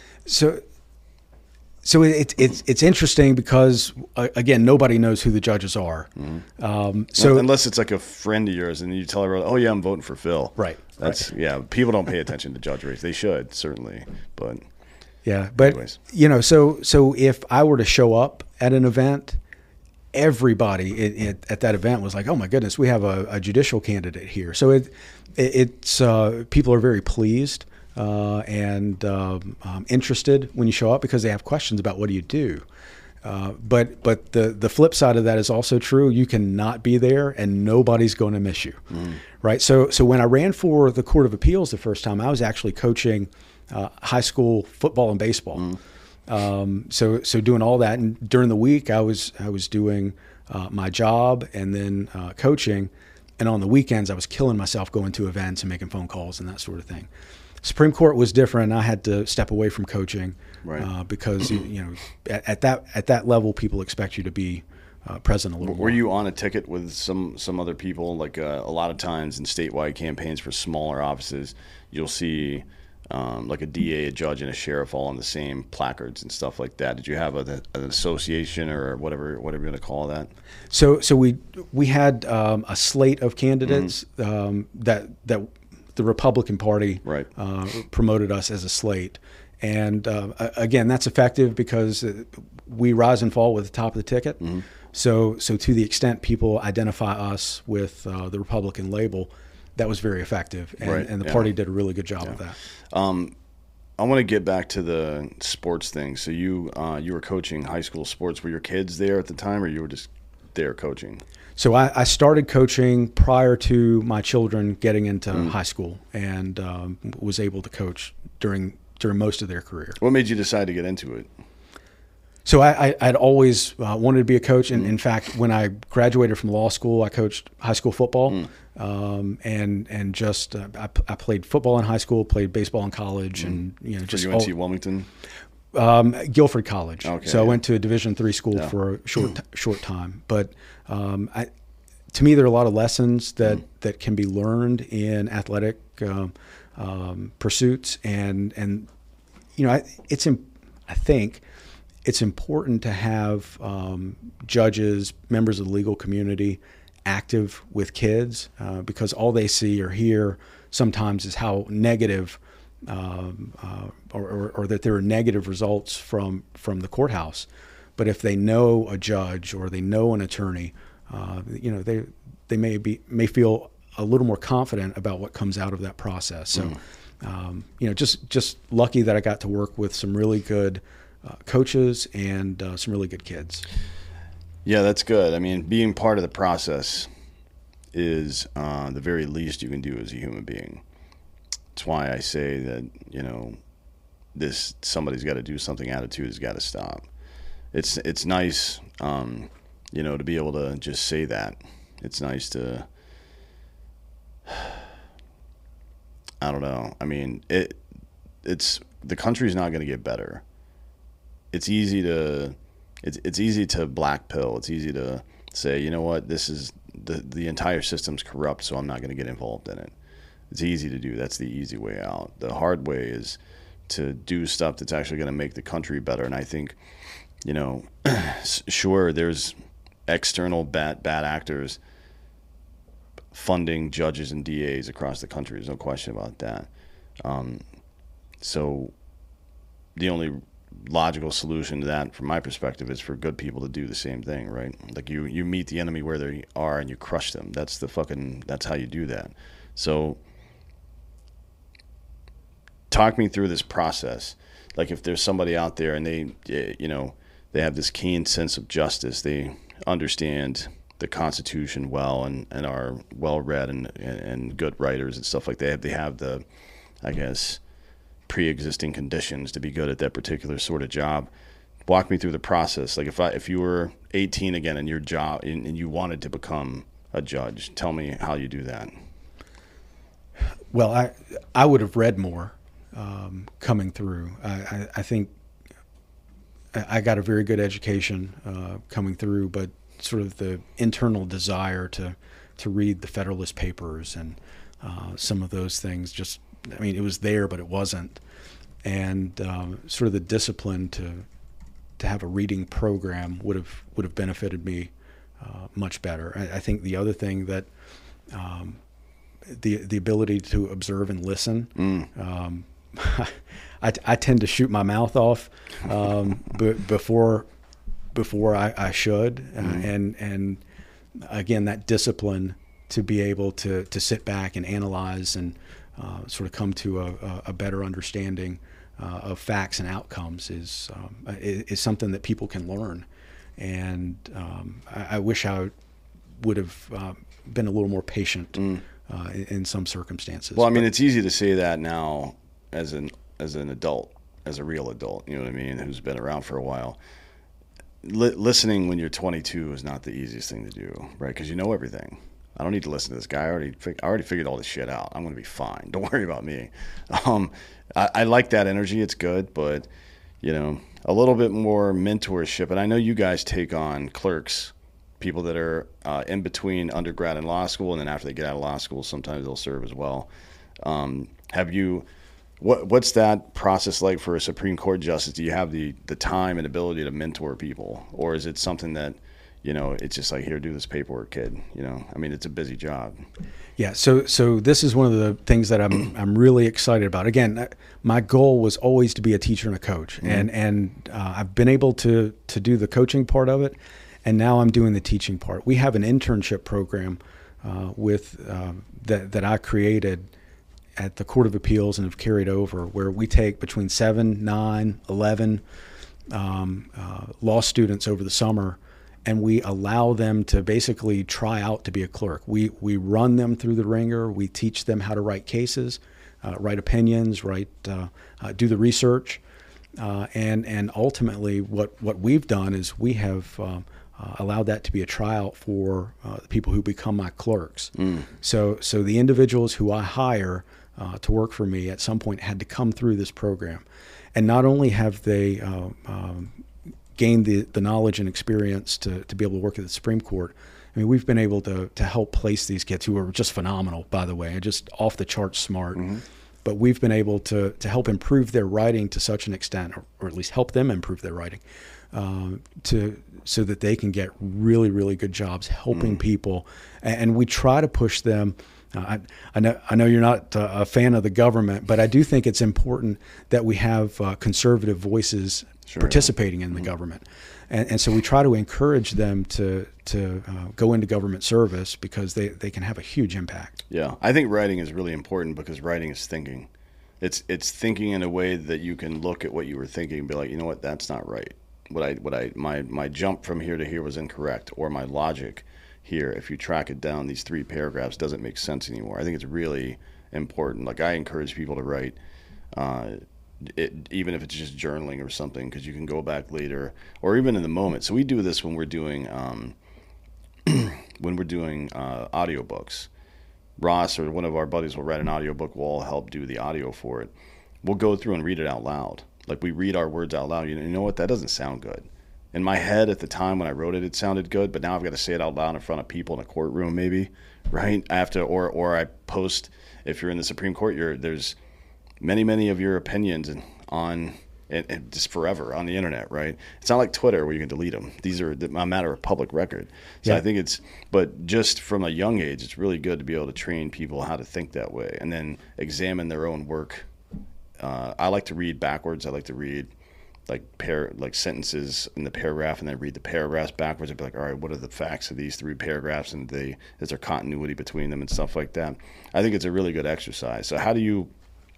So it's interesting because again, nobody knows who the judges are. So unless it's like a friend of yours, and you tell everyone, "Oh yeah, I'm voting for Phil." Right. Yeah. People don't pay attention to judge race. They should certainly, but yeah. But anyways. So if I were to show up at an event, everybody at that event was like, "Oh my goodness, we have a judicial candidate here." So it's people are very pleased and interested when you show up because they have questions about what do you do. But the flip side of that is also true. You cannot be there, and nobody's going to miss you, right? So when I ran for the Court of Appeals the first time, I was actually coaching high school football and baseball. So doing all that, and during the week I was doing my job and then coaching, and on the weekends I was killing myself going to events and making phone calls and that sort of thing. Supreme Court was different. I had to step away from coaching, right? Because at that level, people expect you to be present a little more. Were you on a ticket with some other people? Like a lot of times in statewide campaigns for smaller offices, you'll see like a DA, a judge, and a sheriff all on the same placards and stuff like that. Did you have an association or whatever you're going to call that? So we had a slate of candidates that the Republican Party promoted us as a slate. And again, that's effective because we rise and fall with the top of the ticket. So to the extent people identify us with the Republican label, that was very effective. And the party did a really good job of that. I want to get back to the sports thing. So you were coaching high school sports. Were your kids there at the time, or you were just there coaching? So I started coaching prior to my children getting into high school, and was able to coach during most of their career. What made you decide to get into it? So I'd always wanted to be a coach, and in fact, when I graduated from law school, I coached high school football, and just I played football in high school, played baseball in college, and just UNC Wilmington. Guilford College. Okay, so I went to a Division III school for a short time. But to me, there are a lot of lessons that can be learned in athletic pursuits, and I think it's important to have judges, members of the legal community, active with kids because all they see or hear sometimes is how negative or that there are negative results from the courthouse. But if they know a judge or they know an attorney, they may feel a little more confident about what comes out of that process. So, just lucky that I got to work with some really good coaches and some really good kids. Yeah, that's good. I mean, being part of the process is the very least you can do as a human being. That's why I say that, somebody's got to do something attitude has got to stop. It's nice, to be able to just say that. It's nice to, I don't know. I mean, it's the country's not going to get better. It's easy to black pill. It's easy to say, you know what, this is the entire system's corrupt, so I'm not going to get involved in it. It's easy to do. That's the easy way out. The hard way is to do stuff that's actually going to make the country better. And I think, sure, there's external bad actors funding judges and DAs across the country. There's no question about that. So the only logical solution to that, from my perspective, is for good people to do the same thing, right? Like you meet the enemy where they are and you crush them. That's how you do that. So talk me through this process. Like if there's somebody out there and they have this keen sense of justice, they understand the Constitution well and are well read and good writers and stuff like that. They have the, I guess, pre-existing conditions to be good at that particular sort of job. Walk me through the process. Like if you were 18 again in your job and you wanted to become a judge, tell me how you do that. Well, I would have read more coming through. I think I got a very good education coming through, but sort of the internal desire to read the Federalist Papers and some of those things it was there, but it wasn't. And sort of the discipline to have a reading program would have benefited me much better. I think the other thing that the ability to observe and listen. I tend to shoot my mouth off before I should, and again, that discipline to be able to sit back and analyze and sort of come to a better understanding of facts and outcomes is something that people can learn. And I wish I would have been a little more patient in some circumstances. Well, I mean, it's easy to say that now as an adult, as a real adult, you know what I mean, who's been around for a while. Listening when you're 22 is not the easiest thing to do, right? Because you know everything. I don't need to listen to this guy. I already figured all this shit out. I'm going to be fine. Don't worry about me. I like that energy. It's good, but a little bit more mentorship. And I know you guys take on clerks, people that are in between undergrad and law school, and then after they get out of law school, sometimes they'll serve as well. What's that process like for a Supreme Court justice? Do you have the time and ability to mentor people, or is it something that it's just like, here, do this paperwork, kid? I mean, it's a busy job. Yeah. So this is one of the things that I'm really excited about. Again, my goal was always to be a teacher and a coach, and I've been able to do the coaching part of it, and now I'm doing the teaching part. We have an internship program that I created at the Court of Appeals and have carried over, where we take between 7, 9, 11 law students over the summer, and we allow them to basically try out to be a clerk. We run them through the ringer. We teach them how to write cases, write opinions, do the research, and ultimately what we've done is we have allowed that to be a tryout for the people who become my clerks. So the individuals who I hire to work for me at some point had to come through this program, and not only have they gained the knowledge and experience to be able to work at the Supreme Court, I mean, we've been able to help place these kids who are just phenomenal, by the way, and just off the charts smart. But we've been able to help improve their writing to such an extent, or at least help them improve their writing, so that they can get really, really good jobs helping people. And we try to push them. I know you're not a fan of the government, but I do think it's important that we have conservative voices participating in the government. And so we try to encourage them to go into government service because they can have a huge impact. Yeah, I think writing is really important because writing is thinking. It's thinking in a way that you can look at what you were thinking and be like, you know what, that's not right. My jump from here to here was incorrect, or my logic here, if you track it down, these 3 paragraphs doesn't make sense anymore. I think it's really important. Like, I encourage people to write, even if it's just journaling or something, because you can go back later or even in the moment. So we do this when we're doing audiobooks. Ross or one of our buddies will write an audiobook. We'll all help do the audio for it. We'll go through and read it out loud. Like, we read our words out loud. You know what? That doesn't sound good. In my head at the time when I wrote it, it sounded good, but now I've got to say it out loud in front of people in a courtroom, maybe, right? I have to, or I post, if you're in the Supreme Court, there's many of your opinions on and just forever on the internet, right? It's not like Twitter where you can delete them. These are a matter of public record. So yeah. I think but just from a young age, it's really good to be able to train people how to think that way and then examine their own work. I like to read backwards. I like to read like sentences in the paragraph and then read the paragraphs backwards and be like, all right, what are the facts of these 3 paragraphs, and is there continuity between them and stuff like that? I think it's a really good exercise. So how do you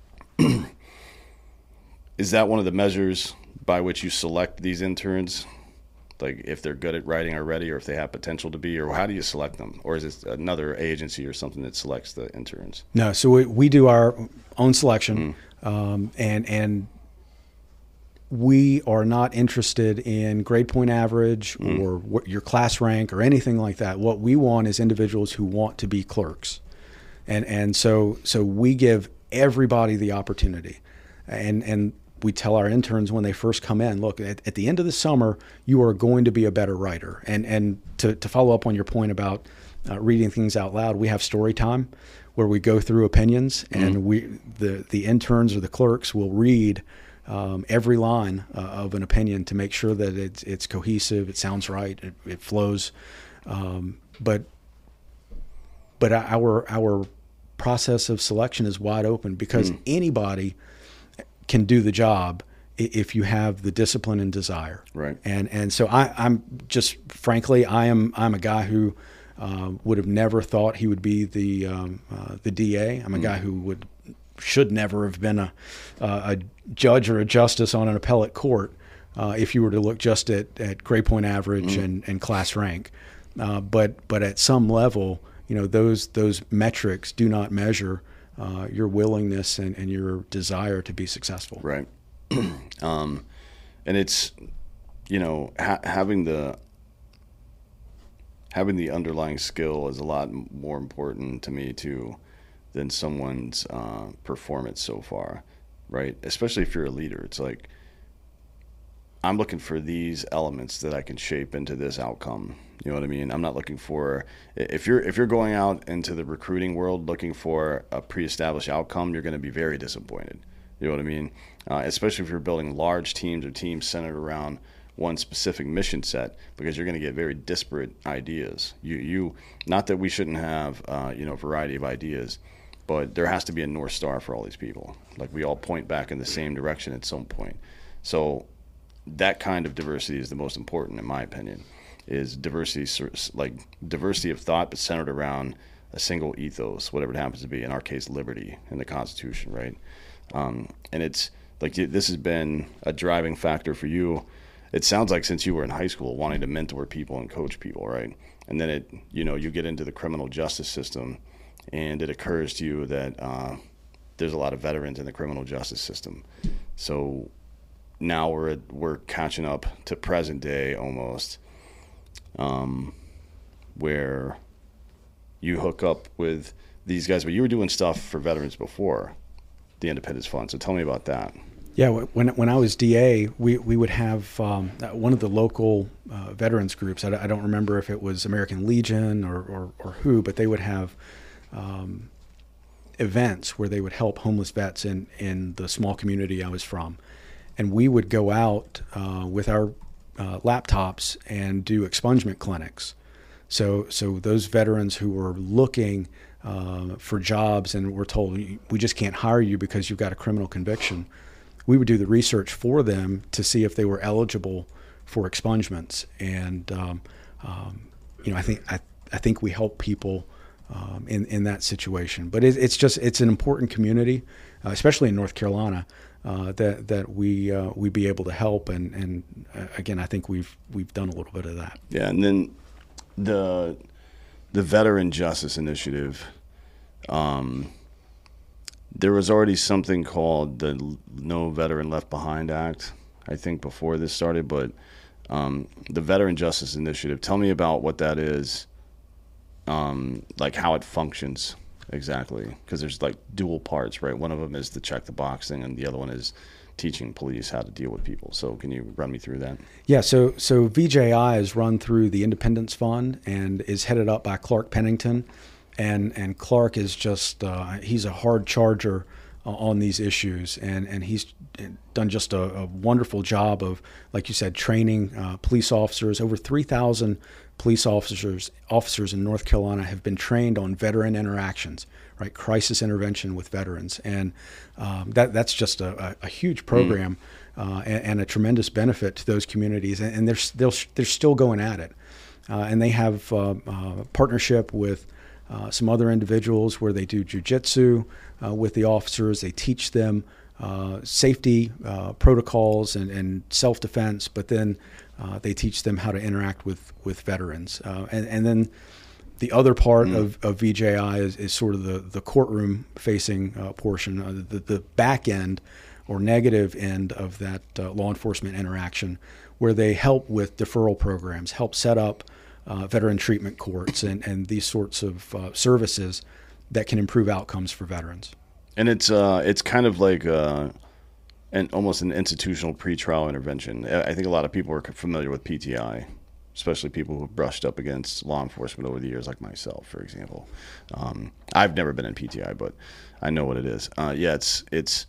is that one of the measures by which you select these interns? Like, if they're good at writing already, or if they have potential to be, or how do you select them? Or is it another agency or something that selects the interns? No, so we do our own selection, and we are not interested in grade point average or what your class rank or anything like that. What we want is individuals who want to be clerks, and so we give everybody the opportunity, and we tell our interns when they first come in, look, at the end of the summer, you are going to be a better writer. And to follow up on your point about reading things out loud, we have story time where we go through opinions, and the interns or the clerks will read every line of an opinion to make sure that it's cohesive, it sounds right, it flows. But our process of selection is wide open because anybody can do the job if you have the discipline and desire. Right. And so I'm just, frankly, I'm a guy who would have never thought he would be the DA. I'm a guy who should never have been a judge or a justice on an appellate court if you were to look just at grade point average and class rank. But at some level, those metrics do not measure your willingness and your desire to be successful. Right. And it's, having the underlying skill is a lot more important to me too than someone's performance so far, right? Especially if you're a leader. It's like, I'm looking for these elements that I can shape into this outcome. You know what I mean? I'm not looking for, if you're going out into the recruiting world looking for a pre-established outcome, you're going to be very disappointed. You know what I mean? Especially if you're building large teams or teams centered around one specific mission set, because you're going to get very disparate ideas. You not that we shouldn't have a variety of ideas, but there has to be a North Star for all these people. Like, we all point back in the same direction at some point. So that kind of diversity is the most important, in my opinion, is diversity of thought, but centered around a single ethos, whatever it happens to be, in our case, liberty in the Constitution, right? And it's like, this has been a driving factor for you. It sounds like since you were in high school, wanting to mentor people and coach people, right? And then you get into the criminal justice system, and it occurs to you that there's a lot of veterans in the criminal justice system. So now we're catching up to present day almost, where you hook up with these guys, but you were doing stuff for veterans before the Independence Fund. So tell me about that. Yeah, when I was DA, we would have one of the local veterans groups. I don't remember if it was American Legion or who, but they would have events where they would help homeless vets in the small community I was from. And we would go out with our laptops and do expungement clinics. So those veterans who were looking for jobs and were told, we just can't hire you because you've got a criminal conviction, we would do the research for them to see if they were eligible for expungements. And I think we help people in that situation. But it's an important community, especially in North Carolina, that we be able to help. And again, I think we've done a little bit of that. Yeah, and then the Veteran Justice Initiative. There was already something called the No Veteran Left Behind Act, I think, before this started. But the Veteran Justice Initiative, tell me about what that is, like how it functions exactly. Because there's like dual parts, right? One of them is the check the box thing, and the other one is teaching police how to deal with people. So can you run me through that? Yeah, so VJI is run through the Independence Fund and is headed up by Clark Pennington. And Clark is just, he's a hard charger on these issues, and he's done just a wonderful job of, like you said, training police officers. Over 3,000 police officers in North Carolina have been trained on veteran interactions, right? Crisis intervention with veterans. And that's just a huge program and a tremendous benefit to those communities. And they're still going at it. And they have partnership with some other individuals where they do jujitsu with the officers. They teach them safety protocols and self-defense, but then they teach them how to interact with veterans. And then the other part of VJI is sort of the courtroom-facing portion, the back end or negative end of that law enforcement interaction, where they help with deferral programs, help set up veteran treatment courts and these sorts of services that can improve outcomes for veterans. And it's kind of like almost an institutional pretrial intervention. I think a lot of people are familiar with PTI, especially people who've brushed up against law enforcement over the years, like myself, for example. I've never been in PTI, but I know what it is. It's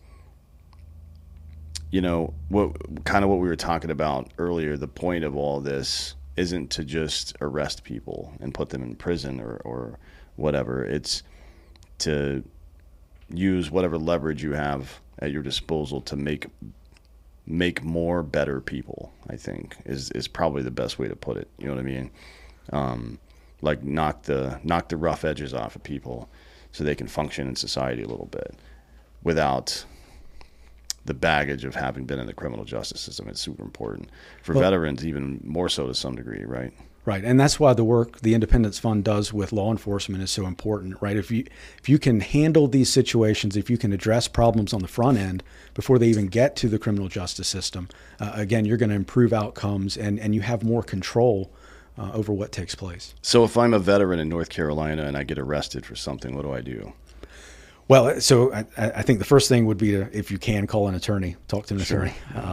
what we were talking about earlier. The point of all this isn't to just arrest people and put them in prison or whatever. It's to use whatever leverage you have at your disposal to make more better people, I think, is probably the best way to put it. You know what I mean? Like knock the rough edges off of people so they can function in society a little bit without the baggage of having been in the criminal justice system. It's super important for veterans, even more so to some degree, right? Right, and that's why the work the Independence Fund does with law enforcement is so important, right? If you can handle these situations, if you can address problems on the front end before they even get to the criminal justice system, again, you're going to improve outcomes and you have more control over what takes place. So if I'm a veteran in North Carolina and I get arrested for something, what do I do? Well, so I think the first thing would be to, if you can, call an attorney, talk to an attorney.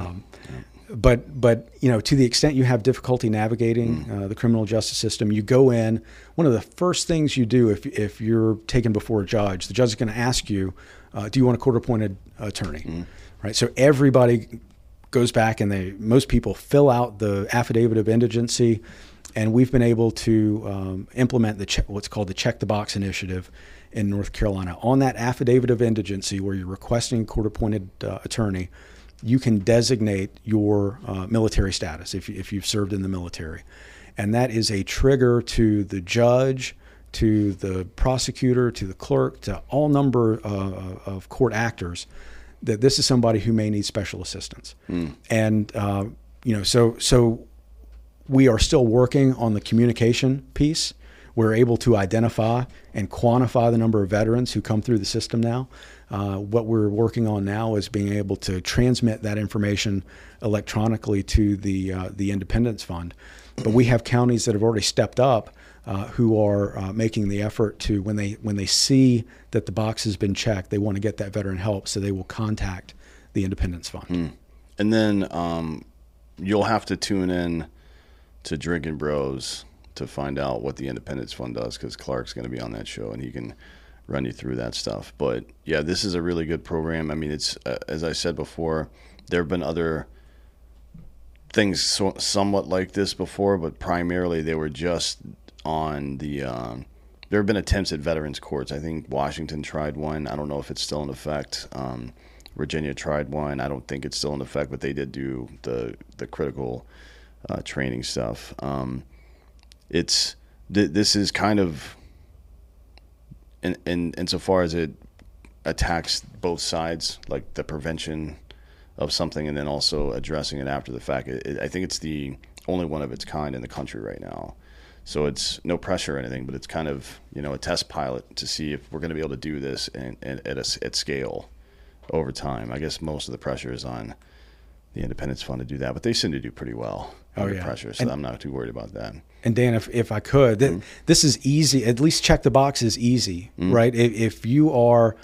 But to the extent you have difficulty navigating the criminal justice system, you go in. One of the first things you do if you're taken before a judge, the judge is going to ask you, do you want a court-appointed attorney? Right. So everybody goes back and most people fill out the affidavit of indigency, and we've been able to implement what's called the Check the Box initiative in North Carolina. On that affidavit of indigency, where you're requesting a court-appointed attorney, you can designate your military status if you've served in the military. And that is a trigger to the judge, to the prosecutor, to the clerk, to all number of court actors, that this is somebody who may need special assistance. And, so we are still working on the communication piece. We're able to identify and quantify the number of veterans who come through the system now. What we're working on now is being able to transmit that information electronically to the Independence Fund. But we have counties that have already stepped up who are making the effort to, when they see that the box has been checked, they want to get that veteran help, so they will contact the Independence Fund. And then you'll have to tune in to Drinking Bros to find out what the Independence Fund does, because Clark's going to be on that show and he can run you through that stuff. But yeah, this is a really good program. I mean, it's as I said before, there have been other things somewhat like this before, but primarily they were just on the there have been attempts at veterans courts. I think Washington tried one. I don't know if it's still in effect. Virginia tried one. I don't think it's still in effect, but they did do the critical training stuff. This is kind of insofar as it attacks both sides, like the prevention of something and then also addressing it after the fact. I think it's the only one of its kind in the country right now. So it's no pressure or anything, but it's kind of, a test pilot to see if we're going to be able to do this at scale over time. I guess most of the pressure is on the Independence Fund to do that, but they seem to do pretty well under pressure, so I'm not too worried about that. And Dan, if I could, this is easy. At least check the box is easy, right? If you are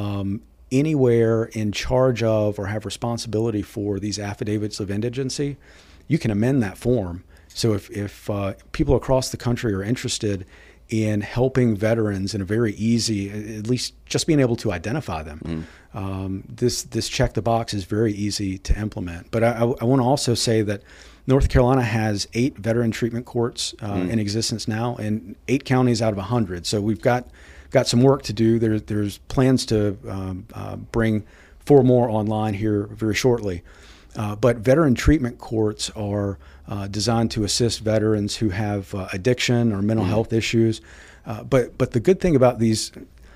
anywhere in charge of or have responsibility for these affidavits of indigency, you can amend that form. So if people across the country are interested in helping veterans in a very easy, at least just being able to identify them, this check the box is very easy to implement. But I want to also say that North Carolina has 8 veteran treatment courts in existence now, in 8 counties out of 100. So we've got some work to do. There's plans to bring 4 more online here very shortly. But veteran treatment courts are designed to assist veterans who have addiction or mental health issues. But the good thing about these,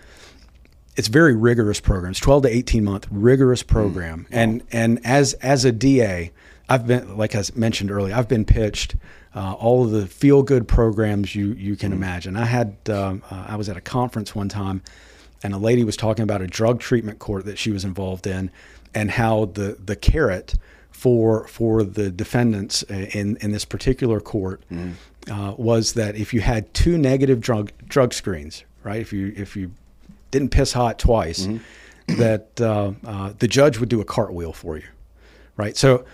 it's very rigorous programs, 12 to 18 month rigorous program. And as a DA, I've been, like I mentioned earlier, I've been pitched all of the feel good programs you can imagine. I was at a conference one time, and a lady was talking about a drug treatment court that she was involved in, and how the carrot for the defendants in this particular court was that if you had 2 negative drug screens, right? If you didn't piss hot twice, that the judge would do a cartwheel for you, right? So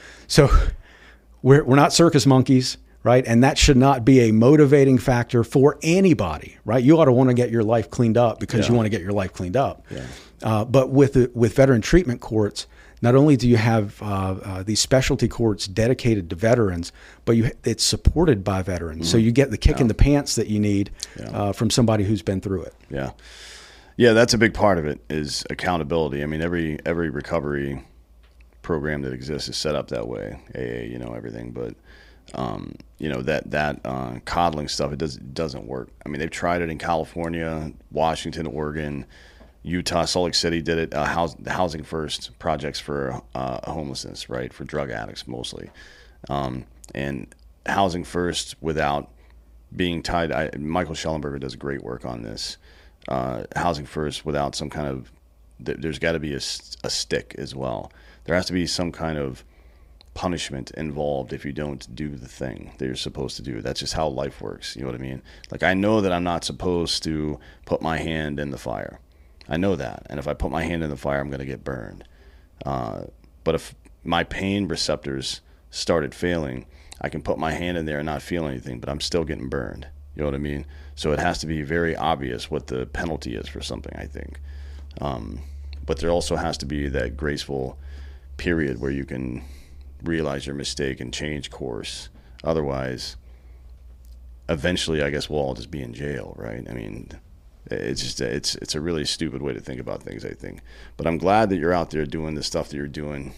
we're not circus monkeys, right? And that should not be a motivating factor for anybody, right? You ought to want to get your life cleaned up because you want to get your life cleaned up. Yeah. But with veteran treatment courts, not only do you have these specialty courts dedicated to veterans, but it's supported by veterans. So you get the kick in the pants that you need from somebody who's been through it. Yeah. Yeah, that's a big part of it, is accountability. I mean, every recovery program that exists is set up that way, AA, everything. But, that coddling stuff, it doesn't work. I mean, they've tried it in California, Washington, Oregon, Utah, Salt Lake City did it. The Housing First projects for homelessness, right, for drug addicts mostly. And Housing First without being tied, Michael Schellenberger does great work on this. Housing First without some kind of, there's got to be a stick as well. There has to be some kind of punishment involved if you don't do the thing that you're supposed to do. That's just how life works. You know what I mean? Like, I know that I'm not supposed to put my hand in the fire. I know that. And if I put my hand in the fire, I'm going to get burned. But if my pain receptors started failing, I can put my hand in there and not feel anything, but I'm still getting burned. You know what I mean? So it has to be very obvious what the penalty is for something, I think. But there also has to be that graceful period where you can realize your mistake and change course. Otherwise, eventually, I guess we'll all just be in jail, right? I mean, it's just it's a really stupid way to think about things, I think. But I'm glad that you're out there doing the stuff that you're doing.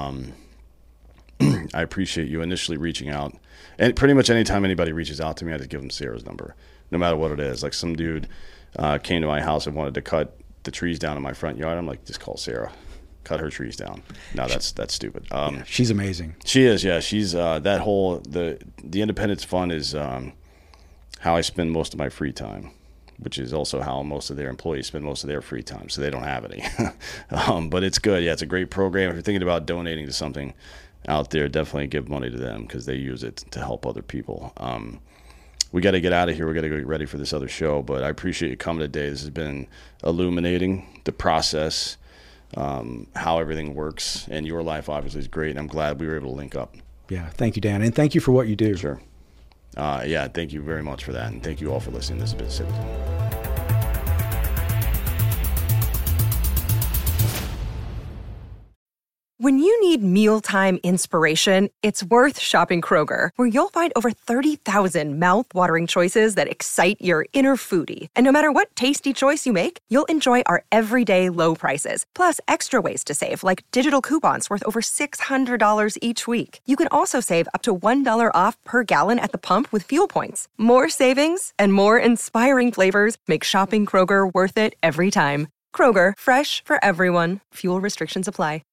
I appreciate you initially reaching out. And pretty much anytime anybody reaches out to me, I just give them Sarah's number, no matter what it is. Like, some dude came to my house and wanted to cut the trees down in my front yard. I'm like, just call Sarah. Cut her trees down. No, that's stupid. She's amazing. She is, yeah. She's that whole the Independence Fund is how I spend most of my free time, which is also how most of their employees spend most of their free time, so they don't have any. But it's good. Yeah, it's a great program. If you're thinking about donating to something out there, definitely give money to them because they use it to help other people. We got to get out of here. We got to get ready for this other show, but I appreciate you coming today. This has been illuminating, the process how everything works. And your life obviously is great. And I'm glad we were able to link up. Yeah. Thank you, Dan. And thank you for what you do. Sure. Yeah, thank you very much for that. And thank you all for listening. This has been Citizen. When you need mealtime inspiration, it's worth shopping Kroger, where you'll find over 30,000 mouth-watering choices that excite your inner foodie. And no matter what tasty choice you make, you'll enjoy our everyday low prices, plus extra ways to save, like digital coupons worth over $600 each week. You can also save up to $1 off per gallon at the pump with fuel points. More savings and more inspiring flavors make shopping Kroger worth it every time. Kroger, fresh for everyone. Fuel restrictions apply.